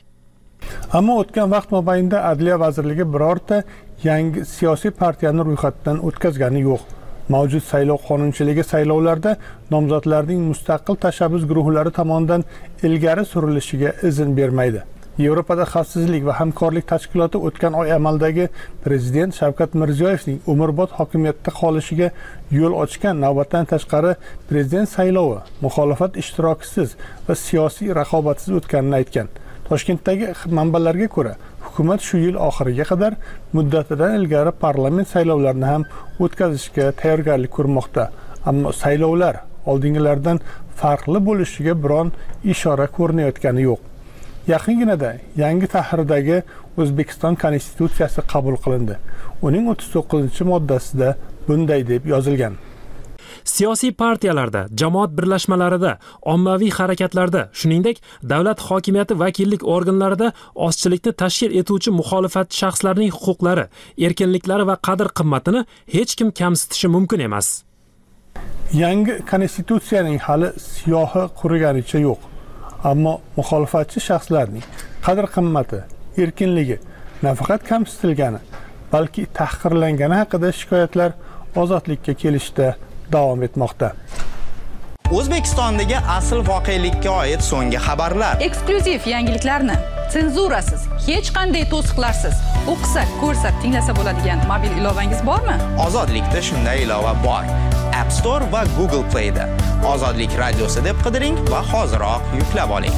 Ammo o'tgan vaqt mobaynida Adliya vazirligi birorta yangi siyosiy partiyani ro'yxatdan o'tkazgani yo'q. Mavjud saylov qonunchiligi saylovlarda nomzodlarning mustaqil tashabbus guruhlari tomonidan ilgari surilishiga izn bermaydi. Yevropada xavfsizlik va hamkorlik tashkiloti o'tgan oy amaldagi prezident Shavkat Mirziyoyevning umrbod hokimiyatda qolishiga yo'l ochgan navbatdan tashqari prezident saylovi muxolifat ishtirokisiz va siyosiy raqobatsiz o'tganini aytgan. Toshkentdagi manbalarga ko'ra, hukumat shu yil oxiriga qadar muddatidan ilgari parlament saylovlarini ham o'tkazishga tayyorgarlik ko'rmoqda. Ammo saylovlar oldingilardan farqli bo'lishiga biron ishora ko'rinayotgani yo'q. Yaqinginada yangi tahrirdagi O'zbekiston Konstitutsiyasi qabul qilindi. Uning o'ttiz to'qqizinchi moddasida bunday deb yozilgan: Siyosiy partiyalarda, jamoat birlashmalarida, ommaviy harakatlarda, shuningdek, davlat hokimiyati vakillik organlarida ozchilikni tashkil etuvchi muxolifatchi shaxslarning huquqlari, erkinliklari va qadr-qimmatini hech kim kamsitishi mumkin emas. Yangi konstitutsiyaning hali siyohi quriganicha yo'q. Ammo muxolifatchi shaxslarning qadr-qimmati, erkinligi nafaqat kamsitilgani, balki tahqirlangani haqida shikoyatlar ozodlikka kelishda davom etmoqda. O'zbekistondagi asl voqelikka oid so'nggi xabarlar, eksklyuziv yangiliklarni senzurasiz, hech qanday to'siqlarsiz o'qisa, ko'rsa, tinglasa bo'ladigan mobil ilovangiz bormi? Ozodlikda shunday ilova bor. App Store va Google Play'da Ozodlik radiosi deb qidiring va hoziroq yuklab oling.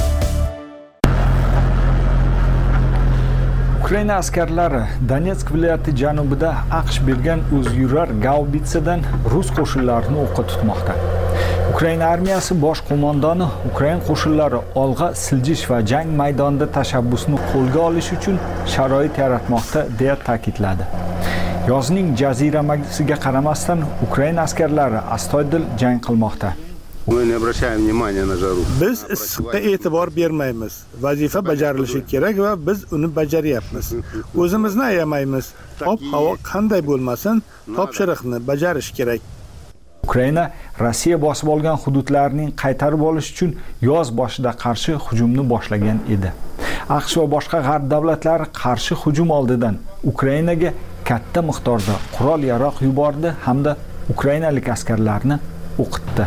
Ukraina askarlari Donetsk viloyati janubida AQSh bergan o'zyurar gaubitsadan rus qo'shinlarini o'qqa tutmoqda. Ukraina armiyasi bosh qo'mondoni Ukraina qo'shinlari olg'a siljish va jang maydonida tashabbusni qo'lga olish uchun sharoit yaratmoqda deya ta'kidladi. Yozning jaziramasiga qaramasdan Ukraina askarlari astoydil jang qilmoqda. Biz issiqqa e'tibor bermaymiz. Vazifa bajarilishi kerak va biz uni bajaryapmiz. O'zimizni ayamaymiz. Ob-havo qanday bo'lmasin, topshiriqni bajarish kerak. Ukraina Rossiya bosib olgan hududlarning qaytarib olish uchun yoz boshida qarshi hujumni boshlagan edi. AQSh va boshqa g'arb davlatlari qarshi hujum oldidan Ukrainaga katta miqdorda qurol-yarog' yubordi hamda ukrainalik askarlarni o'qitdi.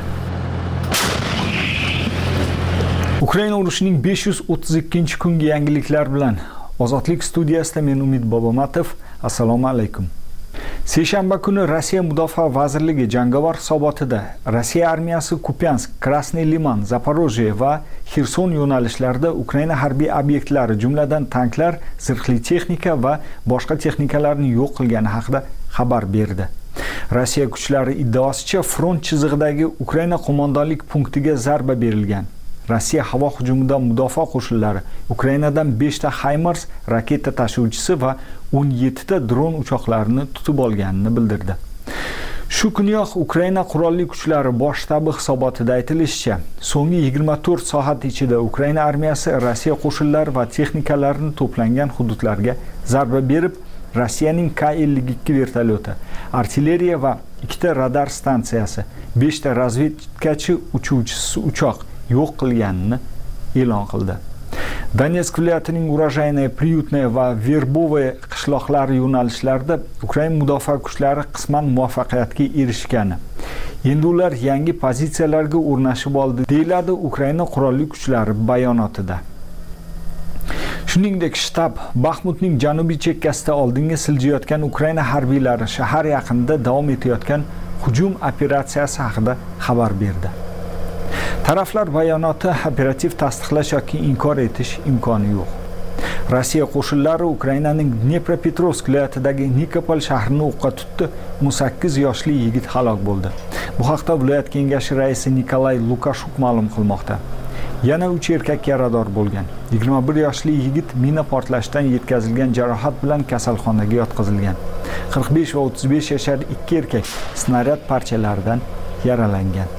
Ukraina urushining besh yuz o'ttiz ikkinchi kungi yangiliklar bilan Ozodlik studiyasida men Umid Bobomatov. Assalomu alaykum. Seshanba kuni Rossiya Mudofaa vazirligi jangovar hisobotida Rossiya armiyasi Kupyansk, Krasnoy Liman, Zaporojye va Xerson yo'nalishlarida Ukraina harbiy obyektlari, jumladan tanklar, zirhli texnika va boshqa texnikalarni yo'q qilgani haqida xabar berdi. Rossiya kuchlari iddaosicha front chizig'idagi Ukraina qo'mondonlik punktiga zarba berilgan. Rossiya havo hujumidan mudofaa qo'shinlari Ukrainadan besh ta HIMARS raketa tashuvchisi va o'n yetti ta dron uchoqlarini tutib olganini bildirdi. Shu kuniyoq Ukraina qurolli kuchlari bosh shtabi hisobotida aytilishicha, so'nggi yigirma to'rt soat ichida Ukraina armiyasi Rossiya qo'shinlari va texnikalarini to'plangan hududlarga zarba berib, Rossiyaning K ellik ikki vertolyoti, artilleriya va ikkita radar stansiyasi, besh ta razvedkachi uchuvchisi uchoq yo'q qilganini e'lon qildi. Donetsk viloyatining Urajaynoye, Priyutnoye va Verbovoye qishloqlari yo'nalishlarida Ukraina mudofaa kuchlari qisman muvaffaqiyatga erishgani. Endi ular yangi pozitsiyalarga o'rnashib oldi, deyiladi Ukraina qurolli kuchlari bayonotida. Shuningdek, shtab Baxmutning janubiy chekkasida oldinga siljayotgan Ukraina harbiylari shahar yaqinida davom etayotgan hujum operatsiyasi haqida xabar berdi. Taraflar bayonoti operativ tasdiqlash yoki inkor etish imkoni yo'q. Rossiya qo'shinlari Ukrainaning Dnepropetrovsk viloyatidagi Nikopol shahrini o'qqa tutdi. o'n sakkiz yoshli yigit halok bo'ldi. Bu haqda viloyat kengashi raisi Nikolay Lukashuk ma'lum qilmoqda. Yana uch erkak yarador bo'lgan. yigirma bir yoshli yigit mina portlashdan yetkazilgan jarohat bilan kasalxonaga yotqizilgan. qirq besh va o'ttiz besh yashar ikki erkak snaryad parchalaridan yaralangan.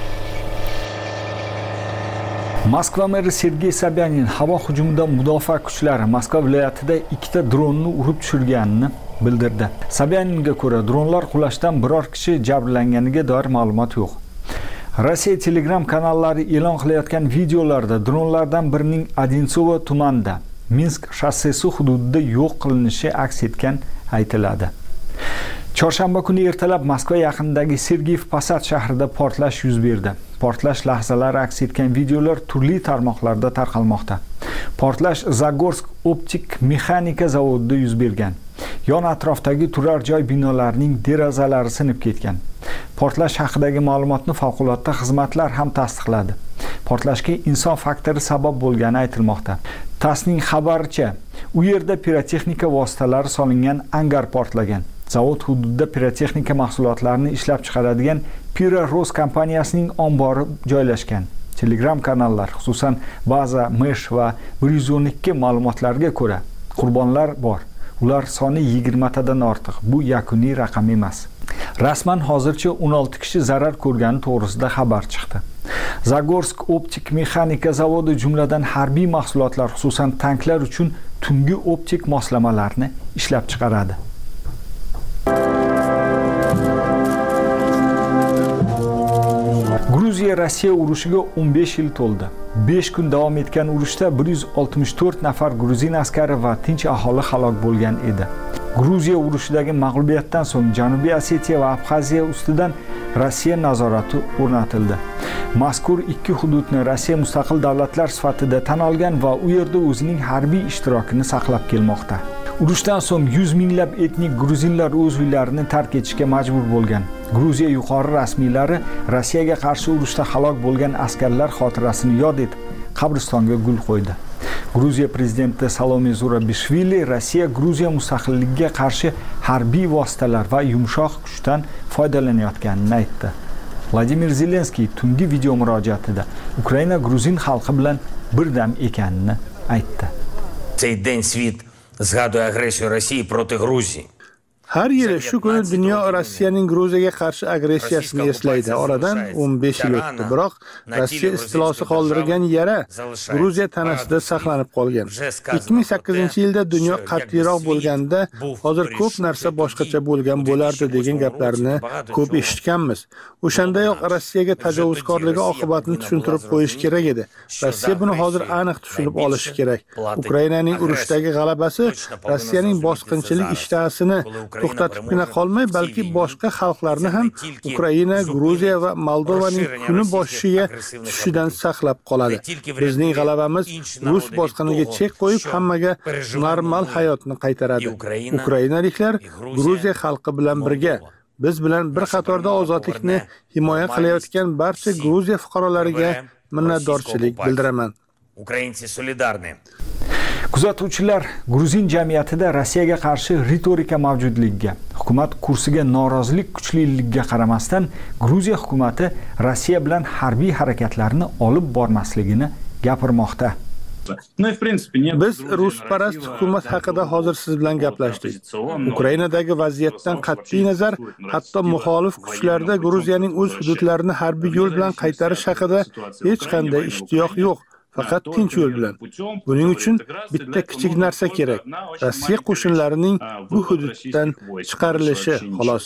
Moskva meri Sergey Sobyanin havo hujumidan mudofaa kuchlari Moskva viloyatida ikkita dronni urib tushirganini bildirdi. Sobyaninga ko'ra, dronlar qulashdan biror kishi jabrlanganiga doir ma'lumot yo'q. Rossiya Telegram kanallari e'lon qilayotgan videolarda dronlardan birining Odintsovo tumanida Minsk shossesi hududida yo'q qilinishi aks etgan aytiladi. Chorshanba kuni ertalab Moskva yaqinidagi Sergeyev Posad shahrida portlash yuz berdi. Portlash lahzalari aks etgan videolar turli tarmoqlarda tarqalmoqda. Portlash Zagorsk optik mexanika zavodida yuz bergan. Yon atrofdagi turar joy binolarining derazalari sinib ketgan. Portlash haqidagi ma'lumotni favqulodda xizmatlar ham tasdiqladi. Portlashga inson faktori sabab bo'lgani aytilmoqda. TASSning xabaricha, u yerda pirotexnika vositalari solingan angar portlagan. Zavod hududida pirotexnika mahsulotlarini ishlab chiqaradigan Pira Ros kompaniyasining ombori joylashgan. Telegram kanallar, xususan Baza, Mesh va bir yuz o'n ikki ma'lumotlarga ko'ra, qurbonlar bor. Ular soni yigirma tadan ortiq. Bu yakuniy raqam emas. Rasman hozircha o'n olti kishi zarar ko'rgani to'g'risida xabar chiqdi. Zagorsk optik mexanika zavodi jumladan harbiy mahsulotlar, xususan tanklar uchun tungi optik moslamalarni ishlab chiqaradi. Gruziya Rossiya urushiga o'n besh yil to'ldi. besh kun davom etgan urushda bir yuz oltmish to'rt nafar gruzin askari va tinch aholi halok bo'lgan edi. Gruziya urushidagi mag'lubiyatdan so'ng Janubiy Osetiya va Abxaziya ustidan Rossiya nazorati o'rnatildi. Mazkur ikki hududni Rossiya mustaqil davlatlar sifatida tan olgan va u yerda o'zining harbiy ishtirokini saqlab kelmoqda. Urushdan so'ng yuz minglab etnik gruzinlar o'z uylarini tark etishga majbur bo'lgan. Gruziya yuqori rasmiylari Rossiyaga qarshi urushda halok bo'lgan askarlar xotirasini yod etib, qabristonga gul qo'ydi. Gruziya prezidenti Salome Zurabishvili Rossiya Gruziya mustaqilligiga qarshi harbiy vositalar va yumshoq kuchdan foydalanayotganini aytdi. Vladimir Zelenskiy tungi video murojaatida Ukraina gruzin xalqi bilan birdam ekanini aytdi. Цей день світ згадує агресію Росії проти Грузії. Har yili shu kuni dunyo Rossiyaning Gruziyaga qarshi agressiyasini eslaydi. Oradan o'n besh yil o'tdi, biroq Rossiya istilosi qoldirgan yara Gruziya tanasida saqlanib qolgan. ikki ming sakkizinchi yilda dunyo qat'iyroq bo'lganda, hozir ko'p narsa boshqacha bo'lgan bo'lardi degan gaplarni ko'p eshitganmiz. O'shandayoq Rossiyaga tajovuzkorligi oqibatini tushuntirib qo'yish kerak edi. Rossiya buni hozir aniq tushunib olishi kerak. Ukrainaning urushdagi g'alabasi Rossiyaning bosqinchilik ishtahasini to'xtatibgina qolmay, balki boshqa xalqlarni ham Ukraina, Gruziya va Moldovaning kuni boshiga tushishidan saqlab qoladi. Bizning g'alabamiz rus bosqiniga chek qo'yib, hammaga normal hayotni qaytaradi. Ukrainaliklar Gruziya xalqi bilan birga, biz bilan bir qatorda ozodlikni himoya qilayotgan barcha Gruziya fuqarolariga minnatdorchilik bildiraman. Ukrainцы solidarны. Kuzatuvchilar, Gruzin jamiyatida Rossiyaga qarshi ritorika mavjudligiga, hukumat kursiga norozilik kuchliligiga qaramasdan, Gruziya hukumati Rossiya bilan harbiy harakatlarni olib bormasligini gapirmoqda. Biz rusparast hukumat haqida hozir siz bilan gaplashdik. Ukrainadagi vaziyatdan qat'iy nazar, hatto muxolif kuchlarda Gruziyaning o'z hududlarini harbiy yo'l bilan qaytarish haqida hech qanday ishtiyoq yo'q. Faqat tinch yo'l bilan. Buning uchun bitta kichik narsa kerak. Rossiya qo'shinlarining bu hududdan chiqarilishi, xolos.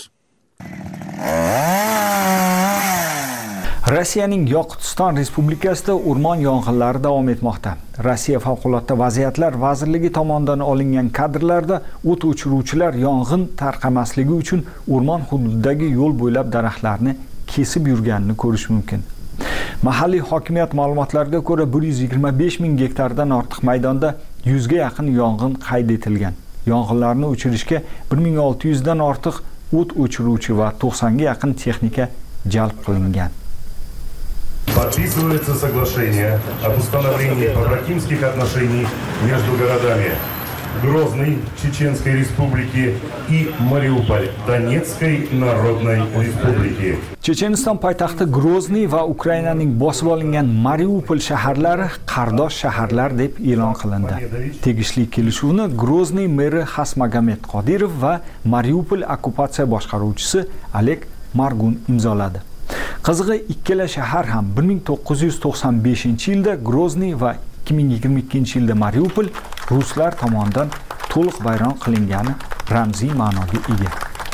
Rossiyaning Yoqutiston Respublikasida o'rmon yong'inlari davom etmoqda. Rossiya favqulodda vaziyatlar vazirligi tomonidan olingan kadrlarda o't o'chiruvchilar yong'in tarqamasligi uchun o'rmon hududidagi yo'l bo'ylab daraxtlarni kesib yurganini ko'rish mumkin. Mahalliy hokimiyat ma'lumotlariga ko'ra bir yuz yigirma besh ming gektardan ortiq maydonda yuz ga yaqin yong'in qayd etilgan. Yong'inlarni o'chirishga bir ming olti yuz dan ortiq o't o'chiruvchi va to'qson ga yaqin texnika jalb qilingan. Подписывается соглашение об установлении побратимских отношений между городами Грозный Чеченской Республики и Мариуполь Донецкой Народной Республики. Checheniston poytaxti Grozny va Ukrainaning bosib olingan Mariupol shaharlari qardosh shaharlar deb e'lon qilindi. Tegishli kelishuvni Grozny meri Xasmagomed Qodirov va Mariupol okkupatsiya boshqaruvchisi Oleg Margun imzoladi. Qizig'i, ikkala shahar ham bir ming to'qqiz yuz to'qson beshinchi yilda Grozny va ikki ming yigirma ikkinchi yilda Mariupol ruslar tomonidan to'liq vayron qilingani ramziy ma'noga ega.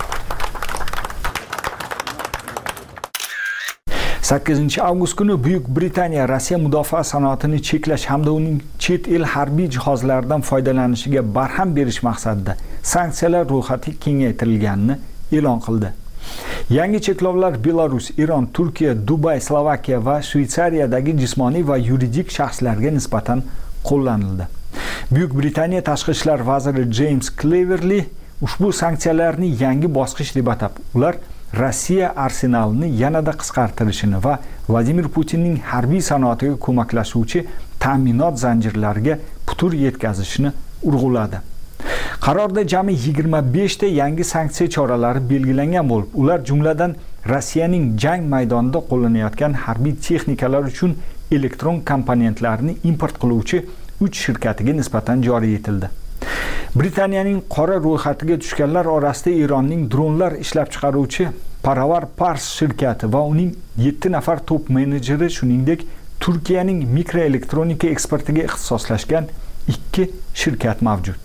sakkizinchi avgust kuni Buyuk Britaniya Rossiya mudofaa sanoatini cheklash hamda uning chet el harbiy jihozlaridan foydalanishiga barham berish maqsadida sanksiyalar ro'yxati kengaytirilganini e'lon qildi. Yangi cheklovlar Belarus, Iron, Turkiya, Dubay, Slovakiya va Shveysariyadagi jismoniy va yuridik shaxslarga nisbatan qo'llanildi. Buyuk Britaniya tashqi ishlar vaziri James Cleverly ushbu sanksiyalarni yangi bosqich deb atab, ular Rossiya arsenalini yanada qisqartirishini va Vladimir Putinning harbiy sanoatiga ko'maklashuvchi ta'minot zanjirlariga putur yetkazishini urg'uladi. Qarorda jami yigirma besh ta yangi sanksiya choralari belgilangan bo'lib, ular jumladan Rossiyaning jang maydonida qo'llanayotgan harbiy texnikalar uchun elektron komponentlarni import qiluvchi uch shirkatiga nisbatan joriy etildi. Britaniyaning qora ro'yxatiga tushganlar orasida Eronning dronlar ishlab chiqaruvchi Paravar Pars shirkati va uning yetti nafar top menejeri, shuningdek Turkiyaning mikroelektronika eksportiga ixtisoslashgan ikki shirkat mavjud.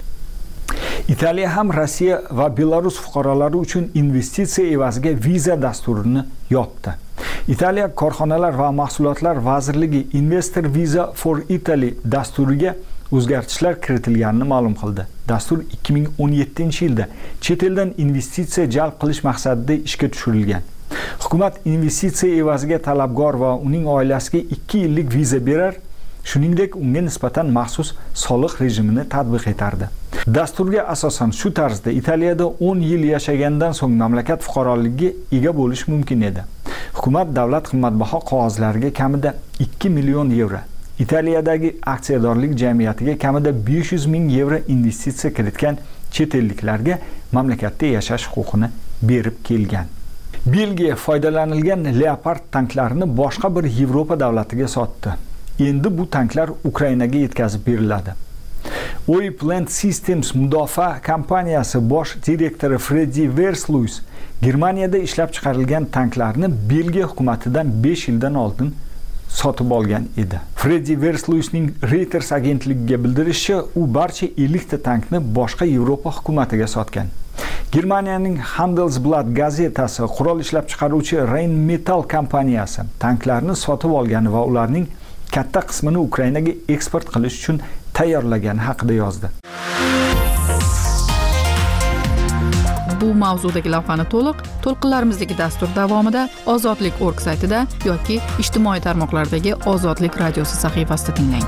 Italiya ham Rossiya va Belarus fuqarolari uchun investitsiya evaziga viza dasturini yopdi. Italiya korxonalar va mahsulotlar vazirligi Investor Visa for Italy dasturiga o'zgartishlar kiritilganini ma'lum qildi. Dastur ikki ming o'n yettinchi yilda chet eldan investitsiya jalb qilish maqsadida ishga tushirilgan. Hukumat investitsiya evaziga talabgor va uning oilasiga ikki yillik viza berar, shuningdek unga nisbatan maxsus soliq rejimini tatbiq etardi. Dasturga asosan shu tarzda Italiyada o'n yil yashagandan so'ng mamlakat fuqaroligiga ega bo'lish mumkin edi. Hukumat davlat qimmatbaho qog'ozlariga kamida ikki million yevro, Italiyadagi aksiyadorlik jamiyatiga kamida besh yuz ming yevro investitsiya kiritgan chet elliklarga mamlakatda yashash huquqini berib kelgan. Belgiya foydalanilgan Leopard tanklarini boshqa bir Yevropa davlatiga sotdi. Endi bu tanklar Ukrainaga yetkazib beriladi. Oipland Systems mudofaa kompaniyasi bosh direktori Freddy Versluis Germaniyada ishlab chiqarilgan tanklarni Belgiya hukumatidan besh yildan oldin sotib olgan edi. Freddy Versluisning Reuters agentligiga bildirishicha, u barcha ellik ta tankni boshqa Yevropa hukumatiga sotgan. Germaniyaning Handelsblatt gazetasi qurol ishlab chiqaruvchi Rheinmetall kompaniyasi tanklarni sotib olgan va ularning katta qismini Ukrainaga eksport qilish uchun tayyorlagani haqida yozdi. Bu mavzudagi lavhani to'liq to'lqinlarimizdagi dastur davomida Ozodlik org saytida yoki ijtimoiy tarmoqlardagi Ozodlik radiosi sahifasida tinglang.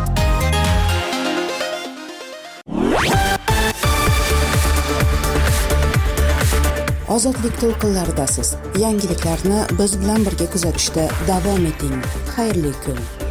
Ozodlik to'lqinlaridasiz. Yangiliklarni biz bilan birga kuzatishda davom eting. Xayrli kun.